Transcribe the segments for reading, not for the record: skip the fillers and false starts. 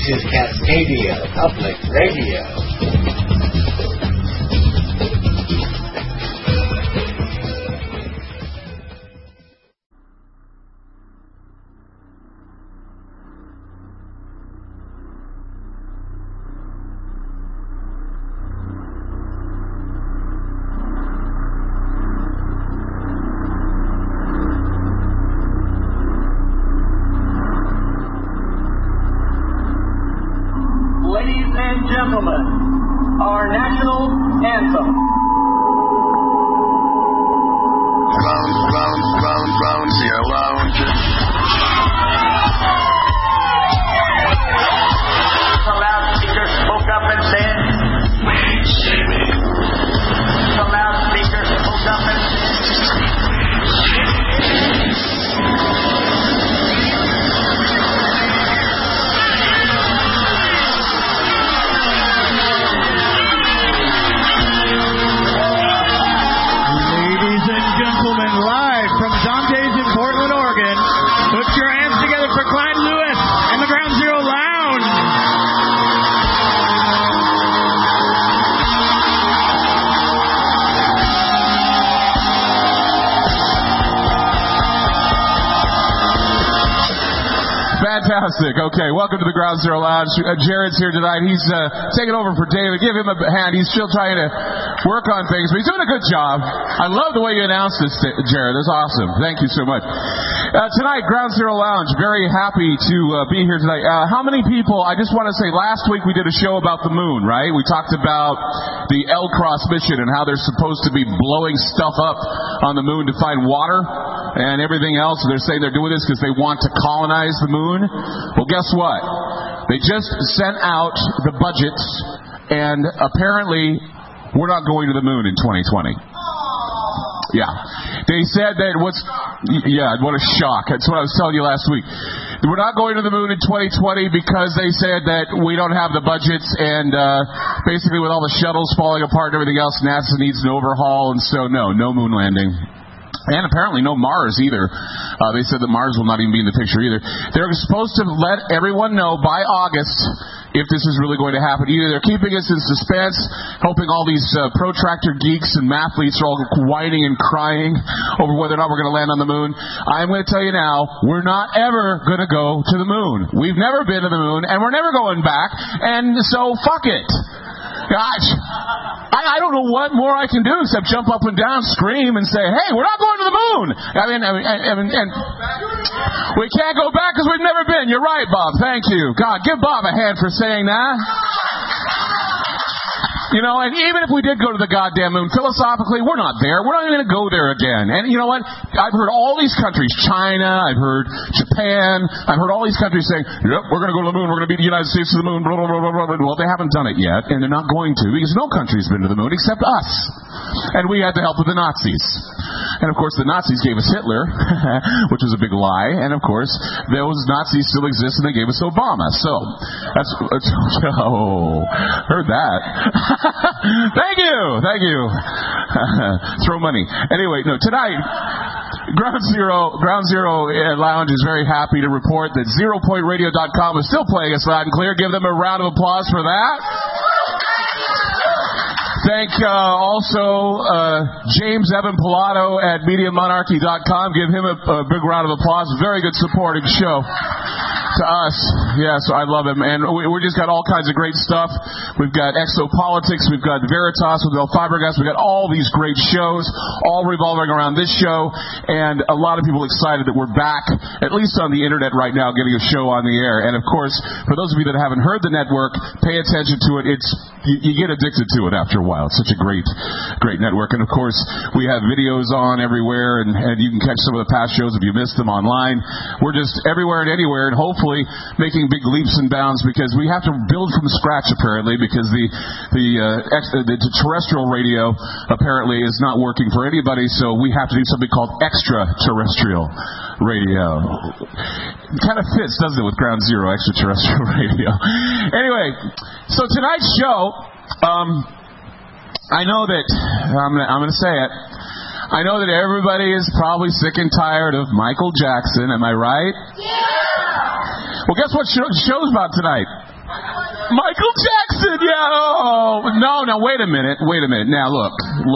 is Cascadia Public Radio. Ladies and gentlemen, our national anthem. Ground Zero Lounge. The loudspeaker spoke up and said, Wait, say me. the loudspeaker spoke up and said, Ladies and gentlemen, live from Dante's in Portland, Oregon, put your hands together for Clyde Lewis and the Ground Zero Lounge. Fantastic. Okay, welcome to the Ground Zero Lounge. Jared's here tonight. He's taking over for David. Give him a hand. He's still trying to work on things, but he's doing a good job. I love the way you announced this, Jared. That's awesome. Thank you so much. Tonight, Ground Zero Lounge. Very happy to be here tonight. How many people, I just want to say, last week we did a show about the moon, right? We talked about the L-Cross mission and how they're supposed to be blowing stuff up on the moon to find water and everything else. They're saying they're doing this because they want to colonize the moon. Well, guess what? They just sent out the budgets, and apparently we're not going to the moon in 2020. Yeah. They said that what a shock. That's what I was telling you last week. We're not going to the moon in 2020 because they said that we don't have the budgets, and basically with all the shuttles falling apart and everything else, NASA needs an overhaul, and so no moon landing. And apparently no Mars either. They said that Mars will not even be in the picture either. They're supposed to let everyone know by August if this is really going to happen. Either they're keeping us in suspense, hoping all these protractor geeks and mathletes are all whining and crying over whether or not we're going to land on the moon. I'm going to tell you now, we're not ever going to go to the moon. We've never been to the moon, and we're never going back, and so fuck it. Gosh, I don't know what more I can do except jump up and down, scream, and say, hey, we're not going to the moon. I mean, and we can't go back because we've never been. You're right, Bob. Thank you. God, give Bob a hand for saying that. You know, and even if we did go to the goddamn moon, philosophically, we're not there. We're not even going to go there again. And you know what? I've heard all these countries, China, I've heard Japan, I've heard all these countries saying, yep, we're going to go to the moon, we're going to be the United States to the moon, blah, blah, blah, blah, blah. Well, they haven't done it yet, and they're not going to, because no country's been to the moon except us. And we had the help of the Nazis. And of course, the Nazis gave us Hitler, which was a big lie. And of course, those Nazis still exist, and they gave us Obama. So, that's oh, heard that. Thank you. Throw money. Anyway, no, tonight, Ground Zero Lounge is very happy to report that ZeroPointRadio.com is still playing us loud and clear. Give them a round of applause for that. Thank also James Evan Pilato at MediaMonarchy.com. Give him a big round of applause. Very good supporting show to us. Yes, I love him. And we just got all kinds of great stuff. We've got Exopolitics. We've got Veritas with Bill Fabregas. We've got all these great shows, all revolving around this show. And a lot of people excited that we're back, at least on the internet right now, getting a show on the air. And of course, for those of you that haven't heard the network, pay attention to it. You get addicted to it after a while. It's such a great network. And of course, we have videos on everywhere, and you can catch some of the past shows if you missed them online. We're just everywhere and anywhere, and hopefully making big leaps and bounds, because we have to build from scratch, apparently, because the terrestrial radio apparently is not working for anybody, so we have to do something called extraterrestrial radio. It kind of fits, doesn't it, with Ground Zero, extraterrestrial radio. Anyway, so tonight's show, I know that, I'm going to say it, I know that everybody is probably sick and tired of Michael Jackson, am I right? Yeah! Well, guess what show's about tonight? Michael Jackson, yeah. Oh, no, wait a minute. Now, look.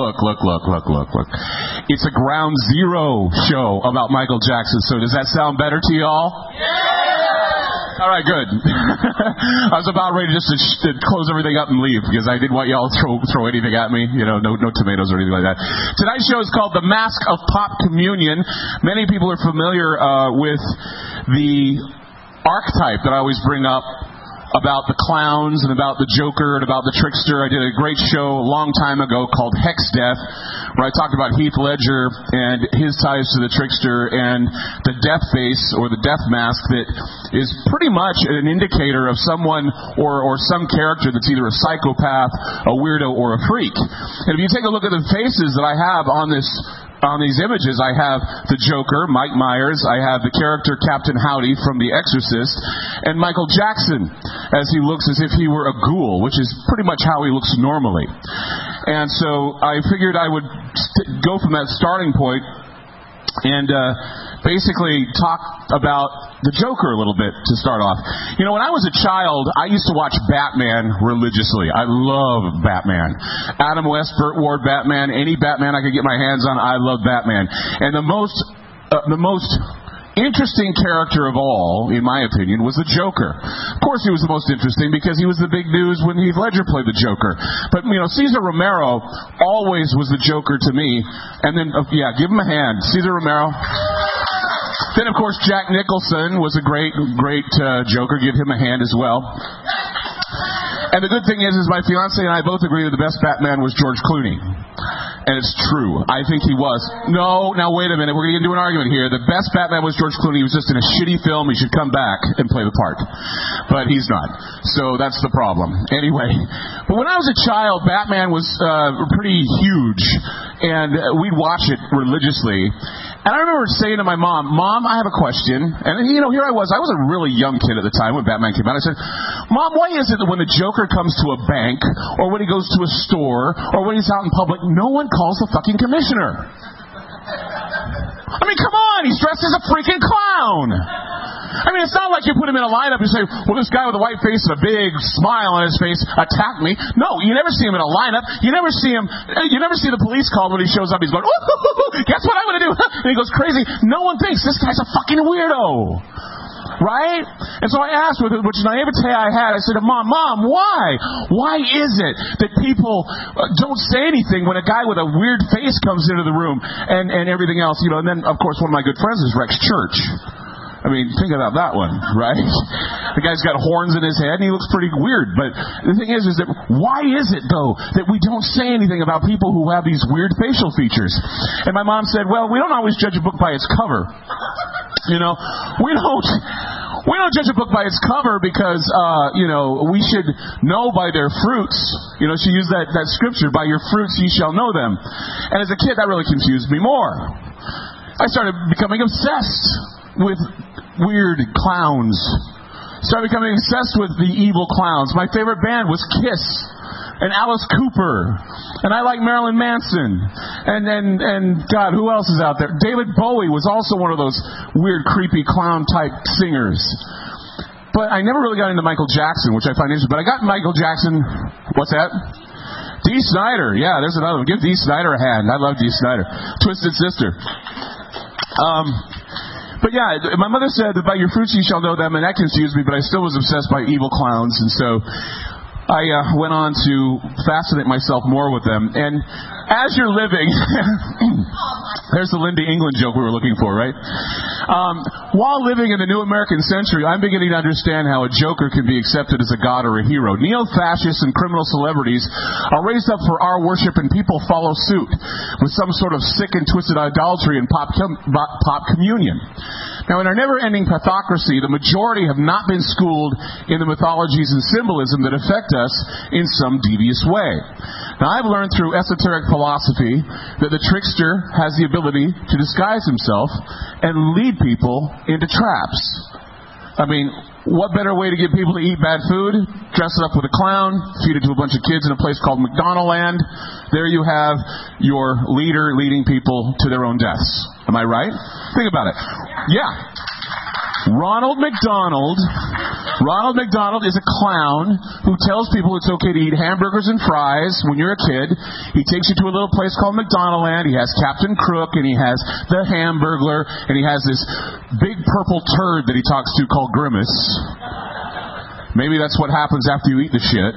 It's a Ground Zero show about Michael Jackson, so does that sound better to y'all? Yeah! All right, good. I was about ready just to close everything up and leave because I didn't want y'all to throw anything at me. You know, no tomatoes or anything like that. Tonight's show is called The Mask of Pop Communion. Many people are familiar with the archetype that I always bring up about the clowns and about the Joker and about the trickster. I did a great show a long time ago called Hex Death, where I talked about Heath Ledger and his ties to the trickster and the death face or the death mask that is pretty much an indicator of someone or some character that's either a psychopath, a weirdo, or a freak. And if you take a look at the faces that I have on these images, I have the Joker, Mike Myers, I have the character Captain Howdy from The Exorcist, and Michael Jackson, as he looks as if he were a ghoul, which is pretty much how he looks normally. And so I figured I would go from that starting point and basically talk about the Joker a little bit to start off. You know, when I was a child, I used to watch Batman religiously. I love Batman. Adam West, Burt Ward Batman, any Batman I could get my hands on, I love Batman. And the most interesting character of all, in my opinion, was the Joker. Of course, he was the most interesting because he was the big news when Heath Ledger played the Joker. But, you know, Cesar Romero always was the Joker to me. And then, give him a hand. Cesar Romero. Then, of course, Jack Nicholson was a great Joker. Give him a hand as well. And the good thing is my fiancé and I both agree that the best Batman was George Clooney. And it's true. I think he was. No, now wait a minute. We're going to get into an argument here. The best Batman was George Clooney. He was just in a shitty film. He should come back and play the part. But he's not. So that's the problem. Anyway. But when I was a child, Batman was pretty huge. And we'd watch it religiously. And I remember saying to my mom, I have a question. And, you know, here I was a really young kid at the time when Batman came out. I said, Mom, why is it that when the Joker comes to a bank, or when he goes to a store, or when he's out in public, no one calls the fucking commissioner? I mean, come on, he's dressed as a freaking clown. I mean, it's not like you put him in a lineup and say, well, this guy with a white face and a big smile on his face attacked me. No, you never see him in a lineup. You never see the police call when he shows up. He's going, ooh, guess what I'm going to do? And he goes crazy. No one thinks this guy's a fucking weirdo. Right? And so I asked, with which naivete I had, I said to Mom, why? Why is it that people don't say anything when a guy with a weird face comes into the room and everything else? You know, and then, of course, one of my good friends is Rex Church. I mean, think about that one, right? The guy's got horns in his head, and he looks pretty weird. But the thing is that why is it, though, that we don't say anything about people who have these weird facial features? And my mom said, well, we don't always judge a book by its cover. You know, we don't judge a book by its cover because, we should know by their fruits. You know, she used that scripture, by your fruits ye shall know them. And as a kid, that really confused me more. I started becoming obsessed with weird clowns. Started becoming obsessed with the evil clowns. My favorite band was Kiss and Alice Cooper, and I like Marilyn Manson, and God, who else is out there? David Bowie was also one of those weird, creepy clown type singers. But I never really got into Michael Jackson, which I find interesting. But I got Michael Jackson. What's that? Dee Snider. Yeah, there's another one. Give Dee Snider a hand. I love Dee Snider. Twisted Sister. But yeah, my mother said that by your fruits you shall know them, and that confused me, but I still was obsessed by evil clowns, and so I went on to fascinate myself more with them. And as you're living, there's the Lindy England joke we were looking for, right? While living in the new American century, I'm beginning to understand how a joker can be accepted as a god or a hero. Neo-fascists and criminal celebrities are raised up for our worship, and people follow suit with some sort of sick and twisted idolatry and pop communion. Now, in our never-ending pathocracy, the majority have not been schooled in the mythologies and symbolism that affect us in some devious way. Now, I've learned through esoteric philosophy that the trickster has the ability to disguise himself and lead people into traps. I mean, what better way to get people to eat bad food? Dress it up with a clown, feed it to a bunch of kids in a place called McDonaldland. There you have your leader leading people to their own deaths. Am I right? Think about it. Yeah. Ronald McDonald Ronald McDonald is a clown who tells people it's okay to eat hamburgers and fries when you're a kid. He takes you to a little place called McDonaldland. He has Captain Crook, and he has the Hamburglar, and he has this big purple turd that he talks to called Grimace. Maybe that's what happens after you eat the shit.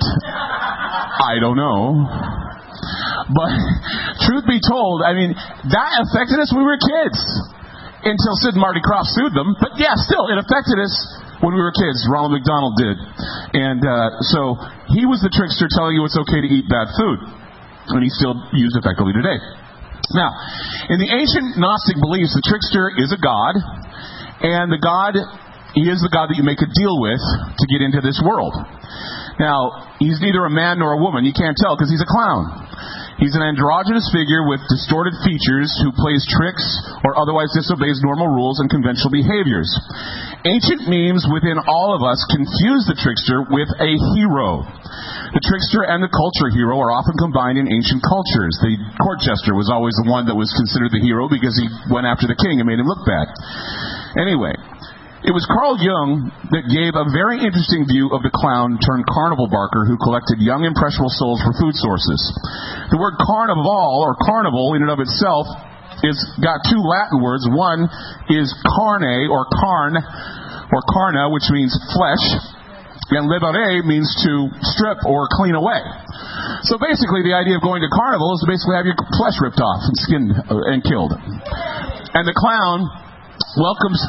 I don't know. But truth be told, I mean, that affected us when we were kids. Until Sid and Marty Krofft sued them. But yeah, still, it affected us when we were kids. Ronald McDonald did. And so he was the trickster telling you it's okay to eat bad food. And he's still used effectively today. Now, in the ancient Gnostic beliefs, the trickster is a god. And he is the god that you make a deal with to get into this world. Now, he's neither a man nor a woman. You can't tell because he's a clown. He's an androgynous figure with distorted features who plays tricks or otherwise disobeys normal rules and conventional behaviors. Ancient memes within all of us confuse the trickster with a hero. The trickster and the culture hero are often combined in ancient cultures. The court jester was always the one that was considered the hero because he went after the king and made him look bad. Anyway, it was Carl Jung that gave a very interesting view of the clown turned carnival barker who collected young impressionable souls for food sources. The word carnival, or carnival in and of itself, is got two Latin words. One is carne, or carn, or carna, which means flesh, and liberare means to strip or clean away. So basically the idea of going to carnival is to basically have your flesh ripped off and skinned and killed. And the clown welcomes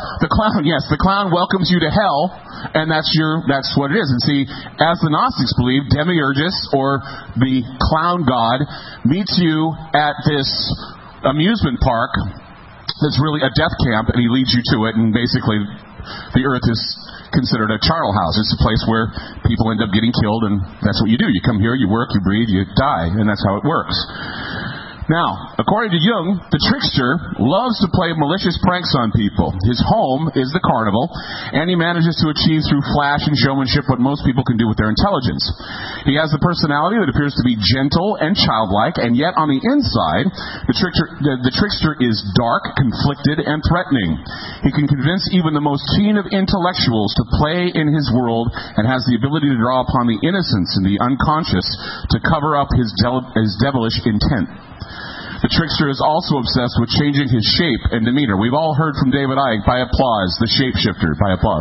you to hell, and that's what it is. And see, as the Gnostics believe, Demiurgus, or the clown god, meets you at this amusement park that's really a death camp, and he leads you to it, and basically the earth is considered a charnel house. It's a place where people end up getting killed, and that's what you do. You come here, you work, you breathe, you die, and that's how it works. Now, according to Jung, the trickster loves to play malicious pranks on people. His home is the carnival, and he manages to achieve through flash and showmanship what most people can do with their intelligence. He has the personality that appears to be gentle and childlike, and yet on the inside, the trickster is dark, conflicted, and threatening. He can convince even the most keen of intellectuals to play in his world, and has the ability to draw upon the innocence and the unconscious to cover up his devilish intent. The trickster is also obsessed with changing his shape and demeanor. We've all heard from David Icke, by applause, the shapeshifter, by applause.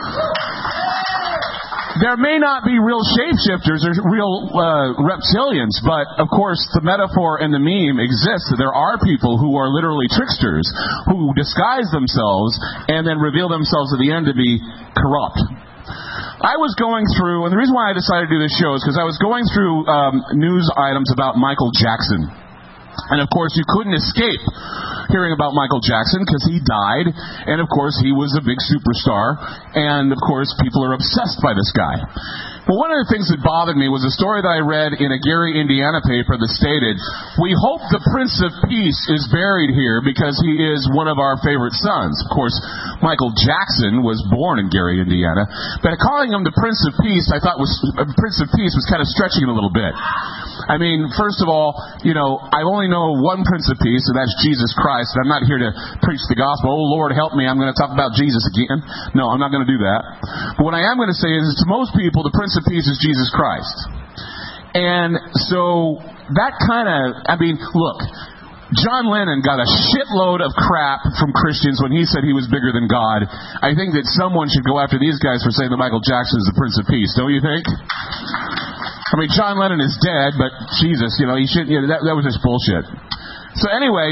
There may not be real shapeshifters or real reptilians, but of course the metaphor and the meme exists. There are people who are literally tricksters, who disguise themselves and then reveal themselves at the end to be corrupt. I was going through, and the reason why I decided to do this show is because I was going through news items about Michael Jackson. And of course, you couldn't escape hearing about Michael Jackson because he died, and of course, he was a big superstar, and of course, people are obsessed by this guy. Well, one of the things that bothered me was a story that I read in a Gary, Indiana paper that stated, "We hope the Prince of Peace is buried here because he is one of our favorite sons." Of course, Michael Jackson was born in Gary, Indiana, but calling him the Prince of Peace, I thought Prince of Peace was kind of stretching it a little bit. I mean, first of all, I only know one Prince of Peace, and that's Jesus Christ. And I'm not here to preach the gospel. Oh, Lord, help me. I'm going to talk about Jesus again. No, I'm not going to do that. But what I am going to say is, to most people, the Prince of Peace is Jesus Christ. And so that look, John Lennon got a shitload of crap from Christians when he said he was bigger than God. I think that someone should go after these guys for saying that Michael Jackson is the Prince of Peace. Don't you think? I mean, John Lennon is dead, but Jesus, he should. That was just bullshit. So anyway,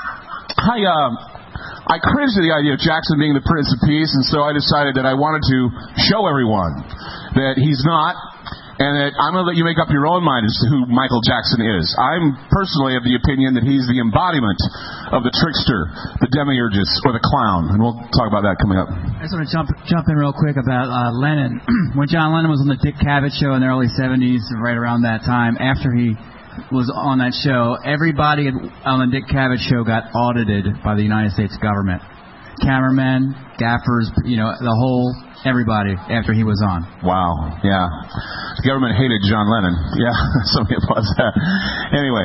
I cringed to the idea of Jackson being the Prince of Peace, and so I decided that I wanted to show everyone that he's not, and that I'm going to let you make up your own mind as to who Michael Jackson is. I'm personally of the opinion that he's the embodiment of the trickster, the demiurgus, or the clown, and we'll talk about that coming up. I just want to jump in real quick about Lennon. When John Lennon was on the Dick Cavett show in the early 70s, right around that time, after he was on that show, everybody on the Dick Cavett show got audited by the United States government. Cameramen, gaffers, everybody after he was on. Wow, yeah. The government hated John Lennon. Yeah, somebody applauds that. Anyway.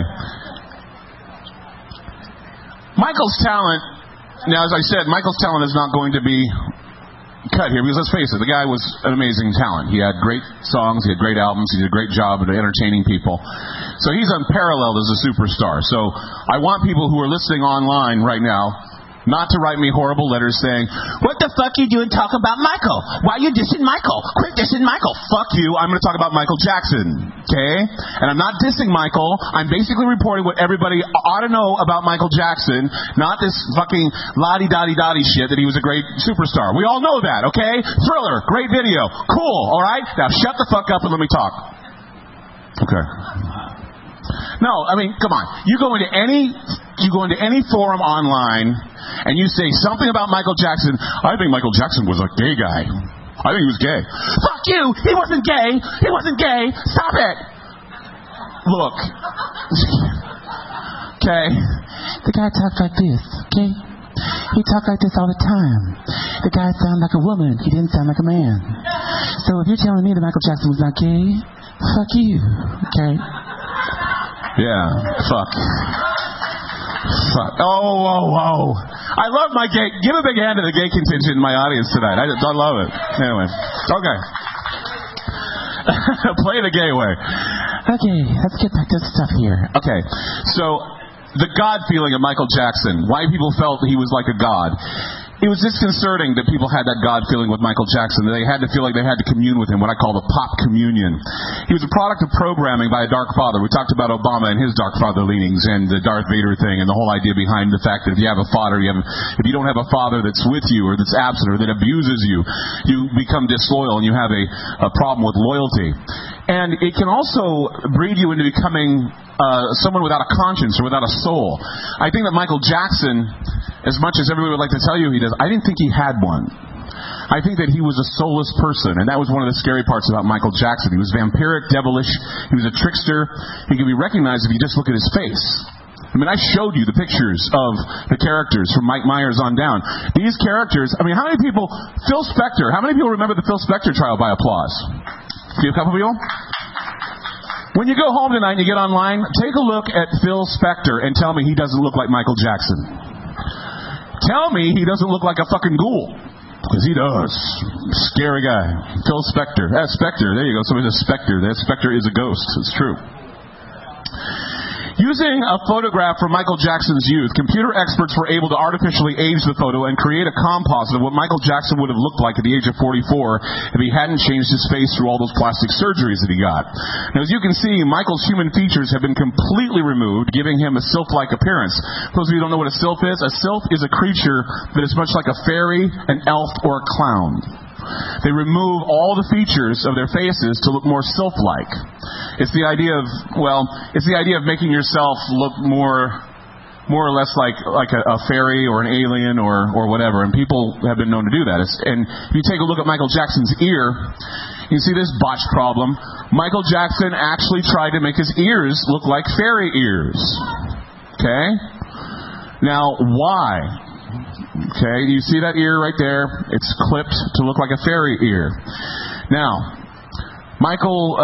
Michael's talent, now as I said, Michael's talent is not going to be cut here, because let's face it, the guy was an amazing talent. He had great songs, he had great albums, he did a great job at entertaining people. So he's unparalleled as a superstar. So I want people who are listening online right now not to write me horrible letters saying, what the fuck you doing talking about Michael? Why you dissing Michael? Quit dissing Michael. Fuck you. I'm going to talk about Michael Jackson. Okay? And I'm not dissing Michael. I'm basically reporting what everybody ought to know about Michael Jackson, not this fucking la-di-da-di-da-di shit that he was a great superstar. We all know that, okay? Thriller, great video. Cool, alright? Now shut the fuck up and let me talk. Okay. No, I mean, come on. You go into any forum online and you say something about Michael Jackson. I think Michael Jackson was a gay guy. I think he was gay. Fuck you! He wasn't gay! He wasn't gay! Stop it! Look. Okay. The guy talked like this, okay? He talked like this all the time. The guy sounded like a woman. He didn't sound like a man. So if you're telling me that Michael Jackson was not gay, fuck you, okay? Yeah, fuck. Oh. I love my gay. Give a big hand to the gay contingent in my audience tonight. I love it. Anyway. Okay. Play the gay way. Okay, let's get back to the stuff here. Okay, so the God feeling of Michael Jackson. Why people felt he was like a god. It was disconcerting that people had that God feeling with Michael Jackson. They had to feel like they had to commune with him, what I call the pop communion. He was a product of programming by a dark father. We talked about Obama and his dark father leanings and the Darth Vader thing and the whole idea behind the fact that if you have a father, if you don't have a father that's with you or that's absent or that abuses you, you become disloyal and you have a problem with loyalty. And it can also breed you into becoming someone without a conscience or without a soul. I think that Michael Jackson, as much as everybody would like to tell you he does, I didn't think he had one. I think that he was a soulless person, and that was one of the scary parts about Michael Jackson. He was vampiric, devilish, he was a trickster. He could be recognized if you just look at his face. I mean, I showed you the pictures of the characters from Mike Myers on down. These characters, I mean, how many people, Phil Spector, how many people remember the Phil Spector trial by applause? Do you have a couple people? When you go home tonight and you get online, take a look at Phil Spector and tell me he doesn't look like Michael Jackson. Tell me he doesn't look like a fucking ghoul. Because he does. Scary guy. Phil Spector. Spector. There you go. Somebody says Spector. That Spector is a ghost. It's true. Using a photograph from Michael Jackson's youth, computer experts were able to artificially age the photo and create a composite of what Michael Jackson would have looked like at the age of 44 if he hadn't changed his face through all those plastic surgeries that he got. Now, as you can see, Michael's human features have been completely removed, giving him a sylph-like appearance. For those of you who don't know what a sylph is a creature that is much like a fairy, an elf, or a clown. They remove all the features of their faces to look more sylph-like. It's the idea of making yourself look more or less like a fairy or an alien or whatever. And people have been known to do that. And if you take a look at Michael Jackson's ear, you see this botched problem. Michael Jackson actually tried to make his ears look like fairy ears. Okay? Now, why? Okay, you see that ear right there? It's clipped to look like a fairy ear. Now, Michael,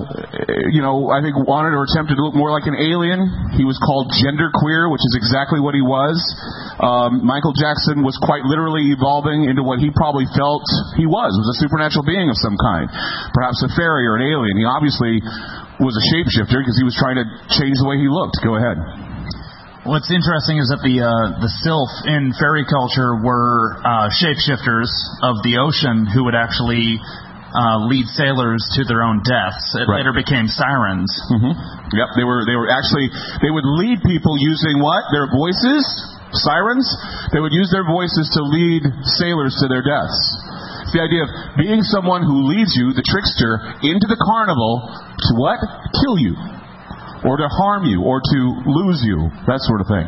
I think wanted or attempted to look more like an alien. He was called genderqueer, which is exactly what he was. Michael Jackson was quite literally evolving into what he probably felt he was a supernatural being of some kind. Perhaps a fairy or an alien. He obviously was a shapeshifter because he was trying to change the way he looked. Go ahead. What's interesting is that the sylph in fairy culture were shapeshifters of the ocean who would actually lead sailors to their own deaths. It later became sirens. Mm-hmm. Yep, they would lead people using what? Their voices? Sirens? They would use their voices to lead sailors to their deaths. It's the idea of being someone who leads you, the trickster, into the carnival to what? Kill you. Or to harm you, or to lose you, that sort of thing.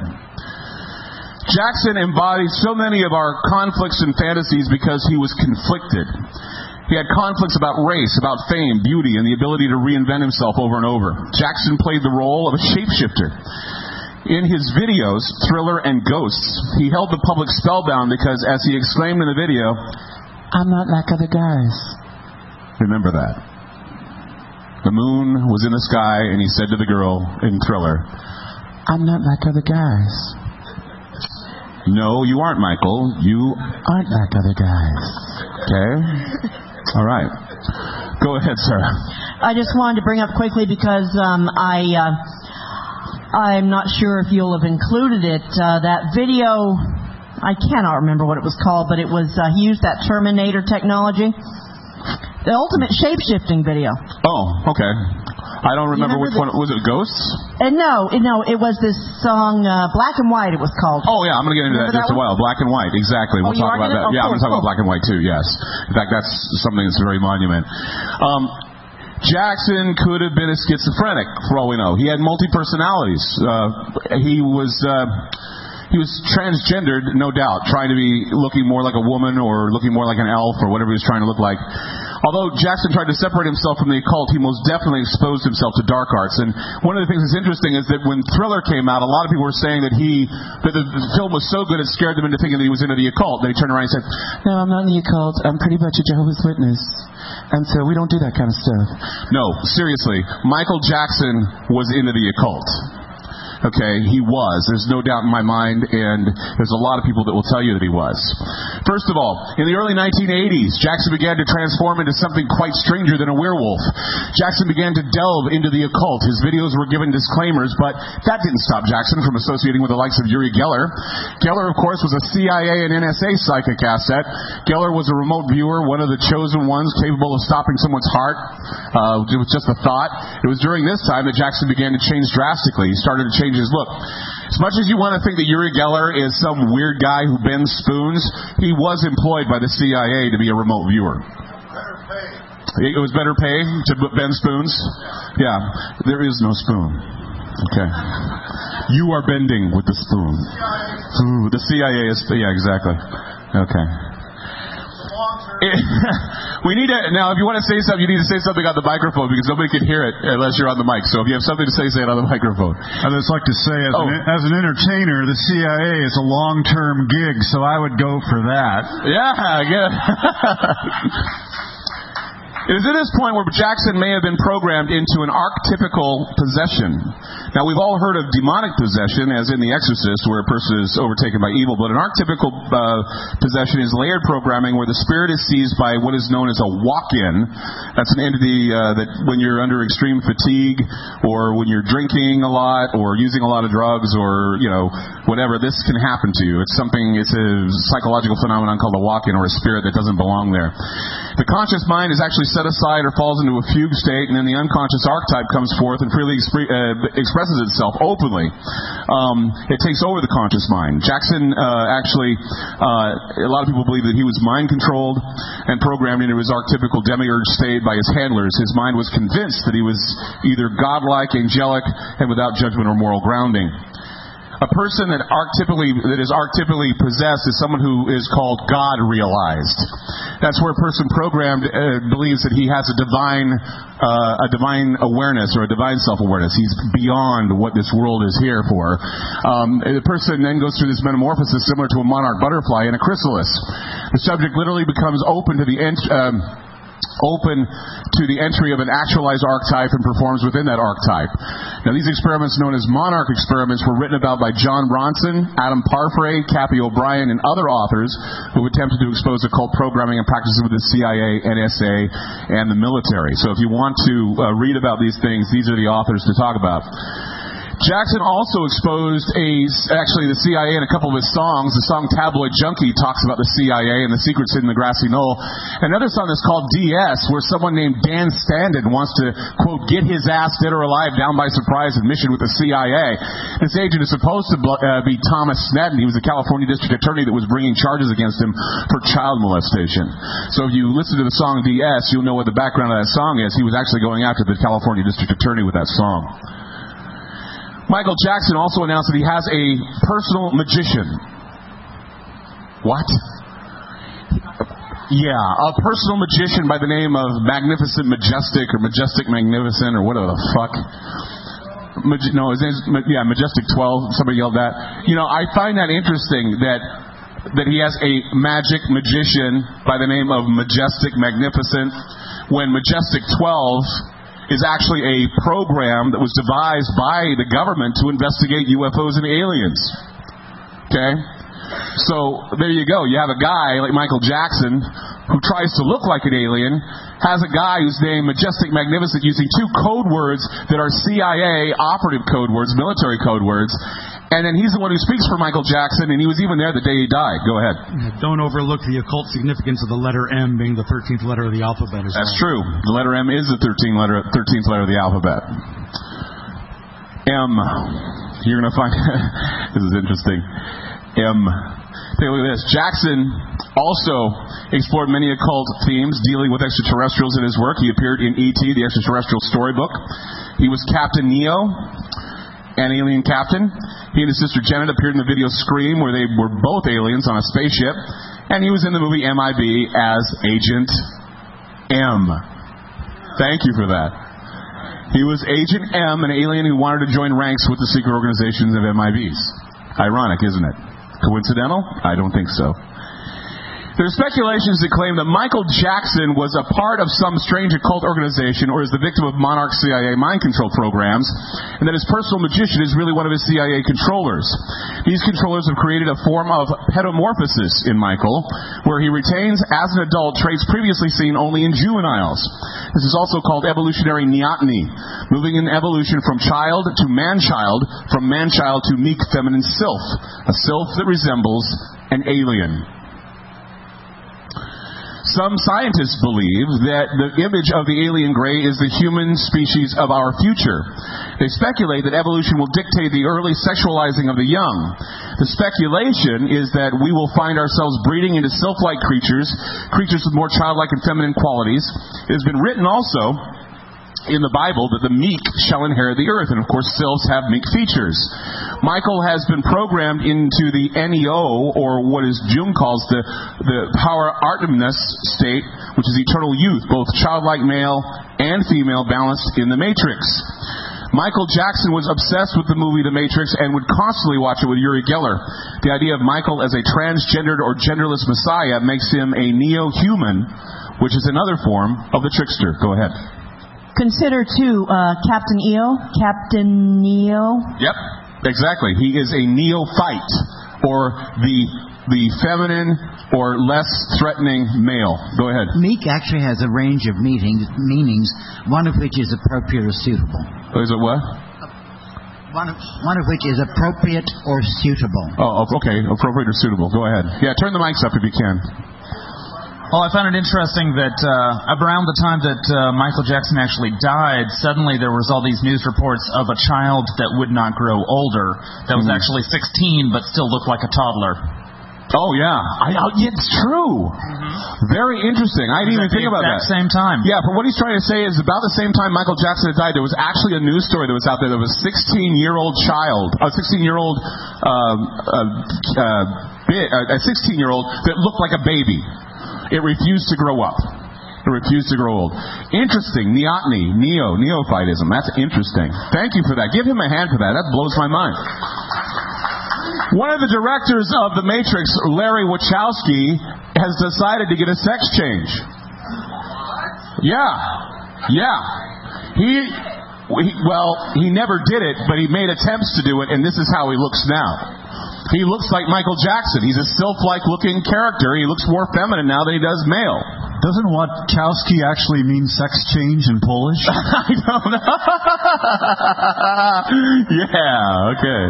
Jackson embodied so many of our conflicts and fantasies because he was conflicted. He had conflicts about race, about fame, beauty, and the ability to reinvent himself over and over. Jackson played the role of a shapeshifter. In his videos, Thriller and Ghosts, he held the public spellbound because, as he exclaimed in the video, "I'm not like other guys." Remember that. The moon was in the sky, and he said to the girl in Thriller, "I'm not like other guys." No, you aren't, Michael. You aren't like other guys. Okay? All right. Go ahead, Sarah. I just wanted to bring up quickly because I'm not sure if you'll have included it. That video, I cannot remember what it was called, but it was he used that Terminator technology. The ultimate shape-shifting video. Oh, okay. I don't remember which one. Was it Ghosts? No, it was this song, Black and White, it was called. Oh, yeah, I'm going to get into that in just a while. Black and White, exactly. We'll talk about that. Yeah, I'm going to talk about Black and White, too, yes. In fact, that's something that's very monument. Jackson could have been a schizophrenic, for all we know. He had multi-personalities. He was transgendered, no doubt, trying to be looking more like a woman or looking more like an elf or whatever he was trying to look like. Although Jackson tried to separate himself from the occult, he most definitely exposed himself to dark arts. And one of the things that's interesting is that when Thriller came out, a lot of people were saying that the film was so good it scared them into thinking that he was into the occult. Then he turned around and said, "No, I'm not in the occult. I'm pretty much a Jehovah's Witness. And so we don't do that kind of stuff." No, seriously, Michael Jackson was into the occult. Okay, he was. There's no doubt in my mind, and there's a lot of people that will tell you that he was. First of all, in the early 1980s, Jackson began to transform into something quite stranger than a werewolf. Jackson began to delve into the occult. His videos were given disclaimers, but that didn't stop Jackson from associating with the likes of Uri Geller. Geller, of course, was a CIA and NSA psychic asset. Geller was a remote viewer, one of the chosen ones capable of stopping someone's heart with just a thought. It was during this time that Jackson began to change drastically. He started to change his look. As much as you want to think that Uri Geller is some weird guy who bends spoons, he was employed by the CIA to be a remote viewer. It was better pay to bend spoons? Yeah. There is no spoon. Okay. You are bending with the spoon. Ooh, the CIA is... Yeah, exactly. Okay. We need to, now, if you want to say something, you need to say something on the microphone because nobody can hear it unless you're on the mic. So if you have something to say it on the microphone. I'd just like to say, as an entertainer, the CIA is a long-term gig, so I would go for that. Yeah, good. It was at this point where Jackson may have been programmed into an archetypical possession. Now, we've all heard of demonic possession, as in The Exorcist, where a person is overtaken by evil, but an archetypical possession is layered programming where the spirit is seized by what is known as a walk-in. That's an entity that when you're under extreme fatigue, or when you're drinking a lot, or using a lot of drugs, or, whatever, this can happen to you. It's a psychological phenomenon called a walk-in, or a spirit that doesn't belong there. The conscious mind is actually set aside or falls into a fugue state, and then the unconscious archetype comes forth and freely expresses itself openly. It takes over the conscious mind. Jackson a lot of people believe that he was mind-controlled and programmed into his archetypical demiurge state by his handlers. His mind was convinced that he was either godlike, angelic, and without judgment or moral grounding. A person that is archetypally possessed is someone who is called God-realized. That's where a person programmed believes that he has a divine awareness or a divine self-awareness. He's beyond what this world is here for. The person then goes through this metamorphosis similar to a monarch butterfly in a chrysalis. The subject literally becomes open to the entry of an actualized archetype and performs within that archetype. Now, these experiments, known as monarch experiments, were written about by John Bronson, Adam Parfrey, Cappy O'Brien, and other authors who attempted to expose occult programming and practices with the CIA, NSA, and the military. So if you want to read about these things, these are the authors to talk about. Jackson also exposed the CIA in a couple of his songs. The song Tabloid Junkie talks about the CIA and the secrets hidden in the grassy knoll. Another song is called DS, where someone named Dan Standen wants to, quote, get his ass dead or alive down by surprise and mission with the CIA. This agent is supposed to be Thomas Snedden. He was the California district attorney that was bringing charges against him for child molestation. So if you listen to the song DS, you'll know what the background of that song is. He was actually going after the California district attorney with that song. Michael Jackson also announced that he has a personal magician. What? Yeah, a personal magician by the name of Magnificent Majestic or Majestic Magnificent or whatever the fuck. His name's Majestic 12. Somebody yelled that. I find that interesting that he has a magic magician by the name of Majestic Magnificent when Majestic 12 is actually a program that was devised by the government to investigate UFOs and aliens. Okay? So there you go. You have a guy like Michael Jackson who tries to look like an alien, has a guy who's named Majestic Magnificent using two code words that are CIA operative code words, military code words, and then he's the one who speaks for Michael Jackson, and he was even there the day he died. Go ahead. Don't overlook the occult significance of the letter M being the 13th letter of the alphabet as well. That's true. The letter M is the 13th letter of the alphabet. M. You're going to find... This is interesting. M. Take a look at this. Jackson also explored many occult themes dealing with extraterrestrials in his work. He appeared in E.T., the extraterrestrial storybook. He was Captain Neo, an alien captain. He and his sister Janet appeared in the video Scream, where they were both aliens on a spaceship. And he was in the movie MIB as Agent M. Thank you for that. He was Agent M, an alien who wanted to join ranks with the secret organizations of MIBs. Ironic, isn't it? Coincidental? I don't think so. There are speculations that claim that Michael Jackson was a part of some strange occult organization or is the victim of monarch CIA mind control programs, and that his personal magician is really one of his CIA controllers. These controllers have created a form of pedomorphosis in Michael, where he retains as an adult traits previously seen only in juveniles. This is also called evolutionary neoteny, moving in evolution from child to man-child, from man-child to meek feminine sylph, a sylph that resembles an alien. Some scientists believe that the image of the alien gray is the human species of our future. They speculate that evolution will dictate the early sexualizing of the young. The speculation is that we will find ourselves breeding into sylph-like creatures with more childlike and feminine qualities. It has been written also in the Bible that the meek shall inherit the earth, and of course sylphs have meek features. Michael has been programmed into the NEO, or what is Jung calls the power Artemis state, which is eternal youth, both childlike male and female balanced in the Matrix. Michael Jackson was obsessed with the movie The Matrix and would constantly watch it with Uri Geller. The idea of Michael as a transgendered or genderless messiah makes him a neo-human, which is another form of the trickster. Go ahead. Consider, too, Captain EO. Captain Neo. Yep, exactly. He is a neophyte, or the feminine or less threatening male. Go ahead. Meek actually has a range of meanings, one of which is appropriate or suitable. Oh, is it what? One of which is appropriate or suitable. Oh, okay. Appropriate or suitable. Go ahead. Yeah, turn the mics up if you can. Well, I found it interesting that around the time that Michael Jackson actually died, suddenly there was all these news reports of a child that would not grow older, that was actually 16 but still looked like a toddler. Oh, yeah. It's true. Very interesting. I didn't even think about that. At the same time. Yeah, but what he's trying to say is about the same time Michael Jackson had died, there was actually a news story that was out there. There was a 16-year-old child, a 16-year-old that looked like a baby. It refused to grow up. It refused to grow old. Interesting. Neoteny. Neophytism. That's interesting. Thank you for that. Give him a hand for that. That blows my mind. One of the directors of The Matrix, Larry Wachowski, has decided to get a sex change. Yeah. He never did it, but he made attempts to do it, and this is how he looks now. He looks like Michael Jackson. He's a sylph-like looking character. He looks more feminine now than he does male. Doesn't Wachowski actually mean sex change in Polish? I don't know. Yeah, okay.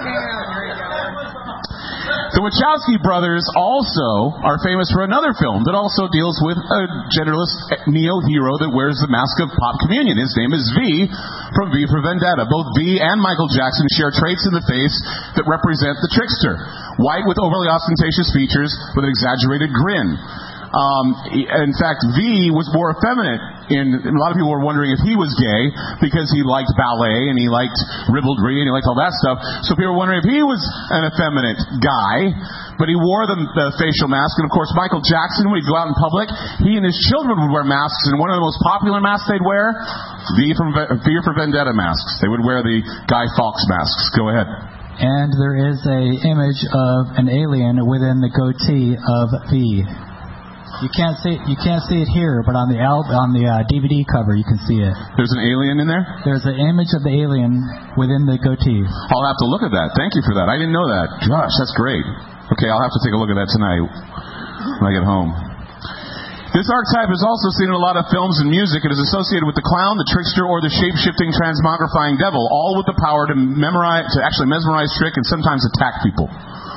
The Wachowski brothers also are famous for another film that also deals with a genderless neo-hero that wears the mask of pop communion. His name is V from V for Vendetta. Both V and Michael Jackson share traits in the face that represent the trickster. White with overly ostentatious features with an exaggerated grin. In fact, V was more effeminate. A lot of people were wondering if he was gay because he liked ballet and he liked ribaldry and he liked all that stuff. So people were wondering if he was an effeminate guy. But he wore the facial mask. And of course, Michael Jackson, when he'd go out in public, he and his children would wear masks. And one of the most popular masks they'd wear, V for Vendetta masks. They would wear the Guy Fawkes masks. Go ahead. And there is a image of an alien within the goatee of V. You can't see it here, but on the DVD cover you can see it. There's an alien in there? There's an image of the alien within the goatee. I'll have to look at that. Thank you for that. I didn't know that. Gosh, that's great. Okay, I'll have to take a look at that tonight when I get home. This archetype is also seen in a lot of films and music. It is associated with the clown, the trickster, or the shape-shifting, transmogrifying devil, all with the power to actually mesmerize, trick, and sometimes attack people.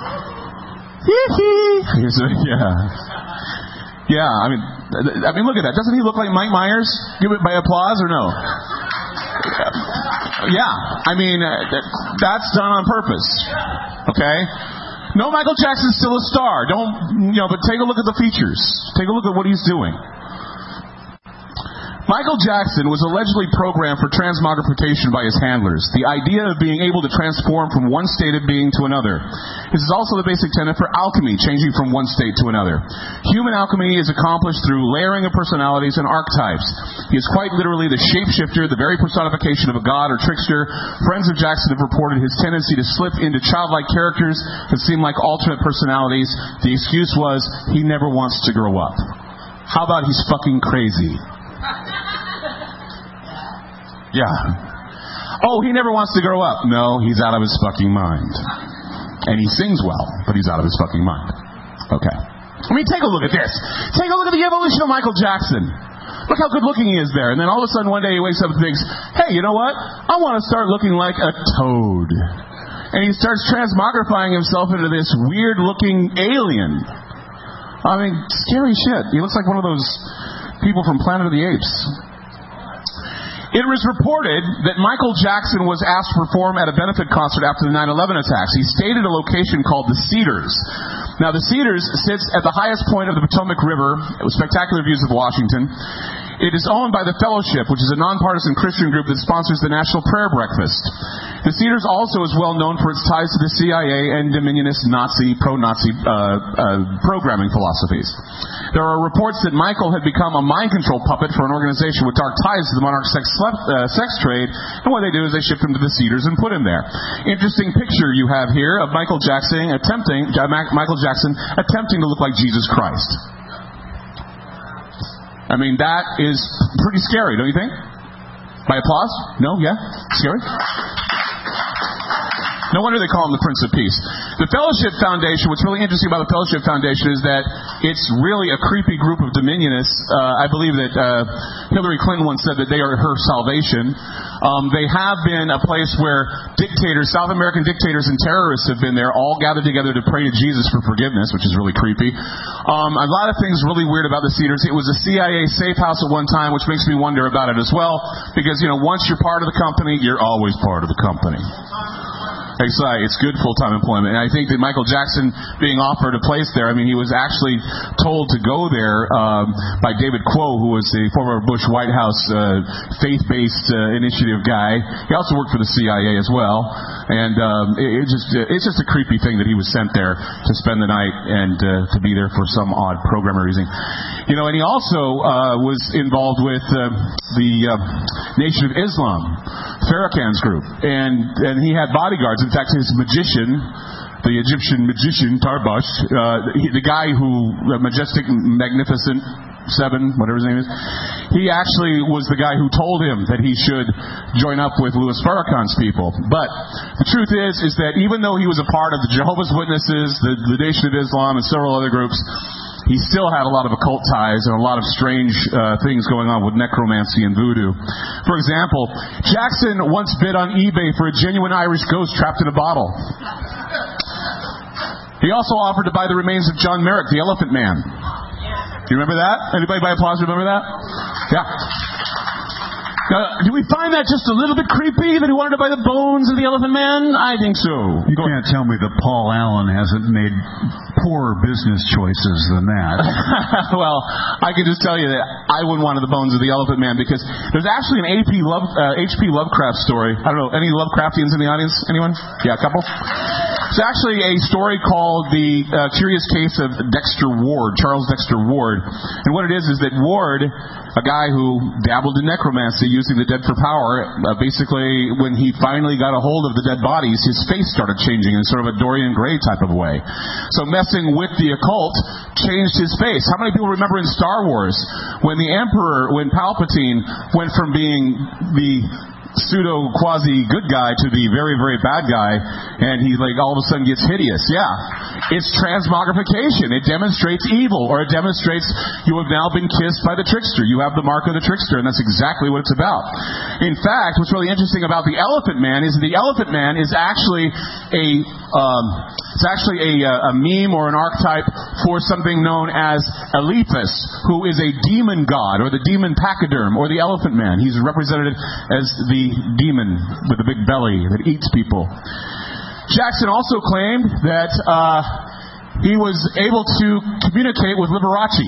Yeah, I mean, look at that. Doesn't he look like Mike Myers? Give it by applause or no? Yeah, I mean, that's done on purpose. Okay? No, Michael Jackson's still a star. But take a look at the features. Take a look at what he's doing. Michael Jackson was allegedly programmed for transmogrification by his handlers. The idea of being able to transform from one state of being to another. This is also the basic tenet for alchemy, changing from one state to another. Human alchemy is accomplished through layering of personalities and archetypes. He is quite literally the shapeshifter, the very personification of a god or trickster. Friends of Jackson have reported his tendency to slip into childlike characters that seem like alternate personalities. The excuse was, he never wants to grow up. How about he's fucking crazy? Yeah. Oh, he never wants to grow up. No, he's out of his fucking mind. And he sings well, but he's out of his fucking mind. Okay. I mean, take a look at this. Take a look at the evolution of Michael Jackson. Look how good looking he is there. And then all of a sudden one day he wakes up and thinks, hey, you know what? I want to start looking like a toad. And he starts transmogrifying himself into this weird looking alien. I mean, scary shit. He looks like one of those people from Planet of the Apes. It was reported that Michael Jackson was asked to perform at a benefit concert after the 9/11 attacks. He stayed at a location called the Cedars. Now, the Cedars sits at the highest point of the Potomac River, with spectacular views of Washington. It is owned by the Fellowship, which is a nonpartisan Christian group that sponsors the National Prayer Breakfast. The Cedars also is well known for its ties to the CIA and Dominionist pro-Nazi programming philosophies. There are reports that Michael had become a mind control puppet for an organization with dark ties to the monarch sex trade, and what they do is they ship him to the Cedars and put him there. Interesting picture you have here of Michael Jackson attempting to look like Jesus Christ. I mean, that is pretty scary, don't you think? By applause? No? Yeah? Scary? No wonder they call him the Prince of Peace. The Fellowship Foundation, what's really interesting about the Fellowship Foundation is that it's really a creepy group of dominionists. I believe that Hillary Clinton once said that they are her salvation. They have been a place where dictators, South American dictators and terrorists have been there, all gathered together to pray to Jesus for forgiveness, which is really creepy. A lot of things really weird about the Cedars. It was a CIA safe house at one time, which makes me wonder about it as well, because, once you're part of the company, you're always part of the company. It's good full-time employment. And I think that Michael Jackson being offered a place there, I mean, he was actually told to go there by David Quo, who was a former Bush White House faith-based initiative guy. He also worked for the CIA as well. And it's just a creepy thing that he was sent there to spend the night and to be there for some odd programmer reason. And he also was involved with the Nation of Islam, Farrakhan's group. And he had bodyguards. In fact, his magician, the Egyptian magician, Tarbush, the guy who, Majestic, Magnificent, Seven, whatever his name is, he actually was the guy who told him that he should join up with Louis Farrakhan's people. But the truth is that even though he was a part of the Jehovah's Witnesses, the Nation of Islam, and several other groups, he still had a lot of occult ties and a lot of strange things going on with necromancy and voodoo. For example, Jackson once bid on eBay for a genuine Irish ghost trapped in a bottle. He also offered to buy the remains of John Merrick, the Elephant Man. Do you remember that? Anybody by applause remember that? Yeah. Do we find that just a little bit creepy that he wanted to buy the bones of the Elephant Man? I think so. You can't tell me that Paul Allen hasn't made poorer business choices than that. Well, I can just tell you that I wouldn't want the bones of the Elephant Man because there's actually an H.P. Lovecraft story. I don't know, any Lovecraftians in the audience? Anyone? Yeah, a couple? It's actually a story called The Curious Case of Dexter Ward, Charles Dexter Ward. And what it is that Ward, a guy who dabbled in necromancy using the dead for power, basically when he finally got a hold of the dead bodies, his face started changing in sort of a Dorian Gray type of way. So messing with the occult changed his face. How many people remember in Star Wars when the Emperor, when Palpatine went from being the pseudo quasi good guy to the very, very bad guy, and he like all of a sudden gets hideous? Yeah, it's transmogrification. It demonstrates evil, or it demonstrates you have now been kissed by the trickster. You have the mark of the trickster, and that's exactly what it's about. In fact, what's really interesting about the Elephant Man is the Elephant Man is actually a meme or an archetype for something known as Elephas, who is a demon god, or the demon pachyderm, or the Elephant Man. He's represented as the demon with a big belly that eats people. Jackson also claimed that he was able to communicate with Liberace.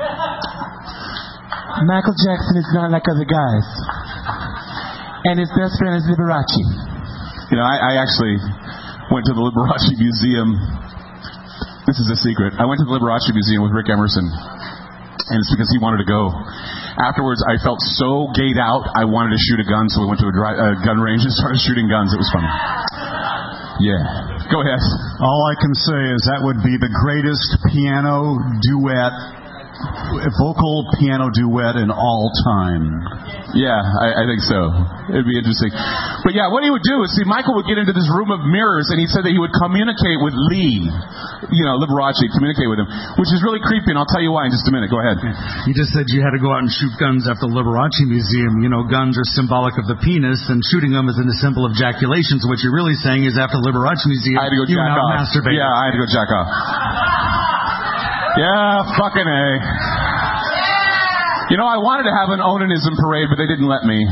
Michael Jackson is not like other guys. And his best friend is Liberace. You know, I actually went to the Liberace Museum. This is a secret. I went to the Liberace Museum with Rick Emerson, and it's because he wanted to go. Afterwards, I felt so gayed out, I wanted to shoot a gun, so we went to a gun range and started shooting guns. It was fun. Yeah. Go ahead. All I can say is that would be the greatest piano duet, vocal piano duet in all time. Yeah, I think so. It'd be interesting. But yeah, what he would do is, see, Michael would get into this room of mirrors, and he said that he would communicate with Lee, Liberace, communicate with him, which is really creepy, and I'll tell you why in just a minute. Go ahead. You just said you had to go out and shoot guns at the Liberace Museum. You know, guns are symbolic of the penis, and shooting them is in the symbol of ejaculation. So what you're really saying is after the Liberace Museum, I had to go jack off. Masturbate. Yeah, I had to go jack off. Yeah, fucking A. You know, I wanted to have an onanism parade, but they didn't let me.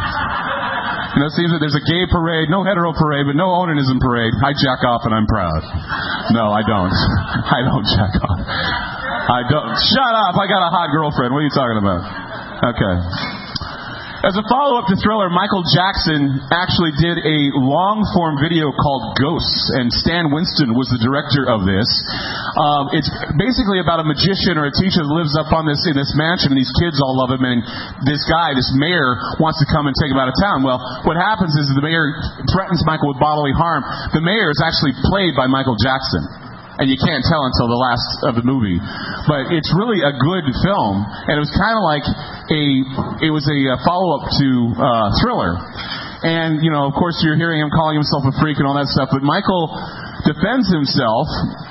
You know, it seems that there's a gay parade, no hetero parade, but no onanism parade. I jack off and I'm proud. No, I don't. I don't jack off. I don't. Shut up. I got a hot girlfriend. What are you talking about? Okay. As a follow-up to Thriller, Michael Jackson actually did a long-form video called Ghosts, and Stan Winston was the director of this. It's basically about a magician or a teacher that lives up on in this mansion, and these kids all love him, and this guy, this mayor, wants to come and take him out of town. Well, what happens is the mayor threatens Michael with bodily harm. The mayor is actually played by Michael Jackson, and you can't tell until the last of the movie. But it's really a good film, and it was kind of like a follow-up to Thriller. And, of course, you're hearing him calling himself a freak and all that stuff, but Michael defends himself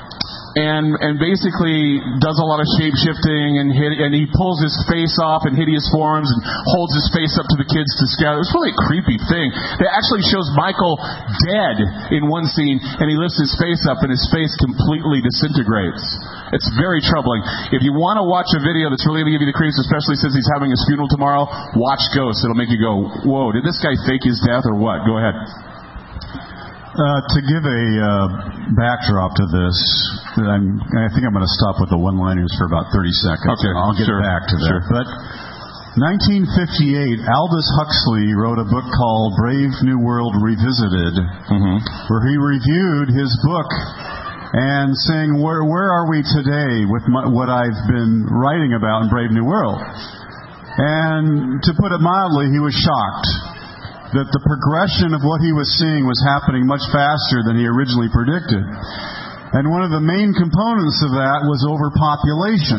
and basically does a lot of shape-shifting, and he pulls his face off in hideous forms and holds his face up to the kids to scout. It was really a creepy thing. It actually shows Michael dead in one scene, and he lifts his face up, and his face completely disintegrates. It's very troubling. If you want to watch a video that's really going to give you the creeps, especially since he's having his funeral tomorrow, watch Ghosts. It'll make you go, whoa, did this guy fake his death or what? Go ahead. To give a backdrop to this, I think I'm going to stop with the one-liners for about 30 seconds. Okay, I'll get back to that. But 1958, Aldous Huxley wrote a book called Brave New World Revisited, where he reviewed his book and saying, where are we today with what I've been writing about in Brave New World? And to put it mildly, he was shocked that the progression of what he was seeing was happening much faster than he originally predicted. And one of the main components of that was overpopulation.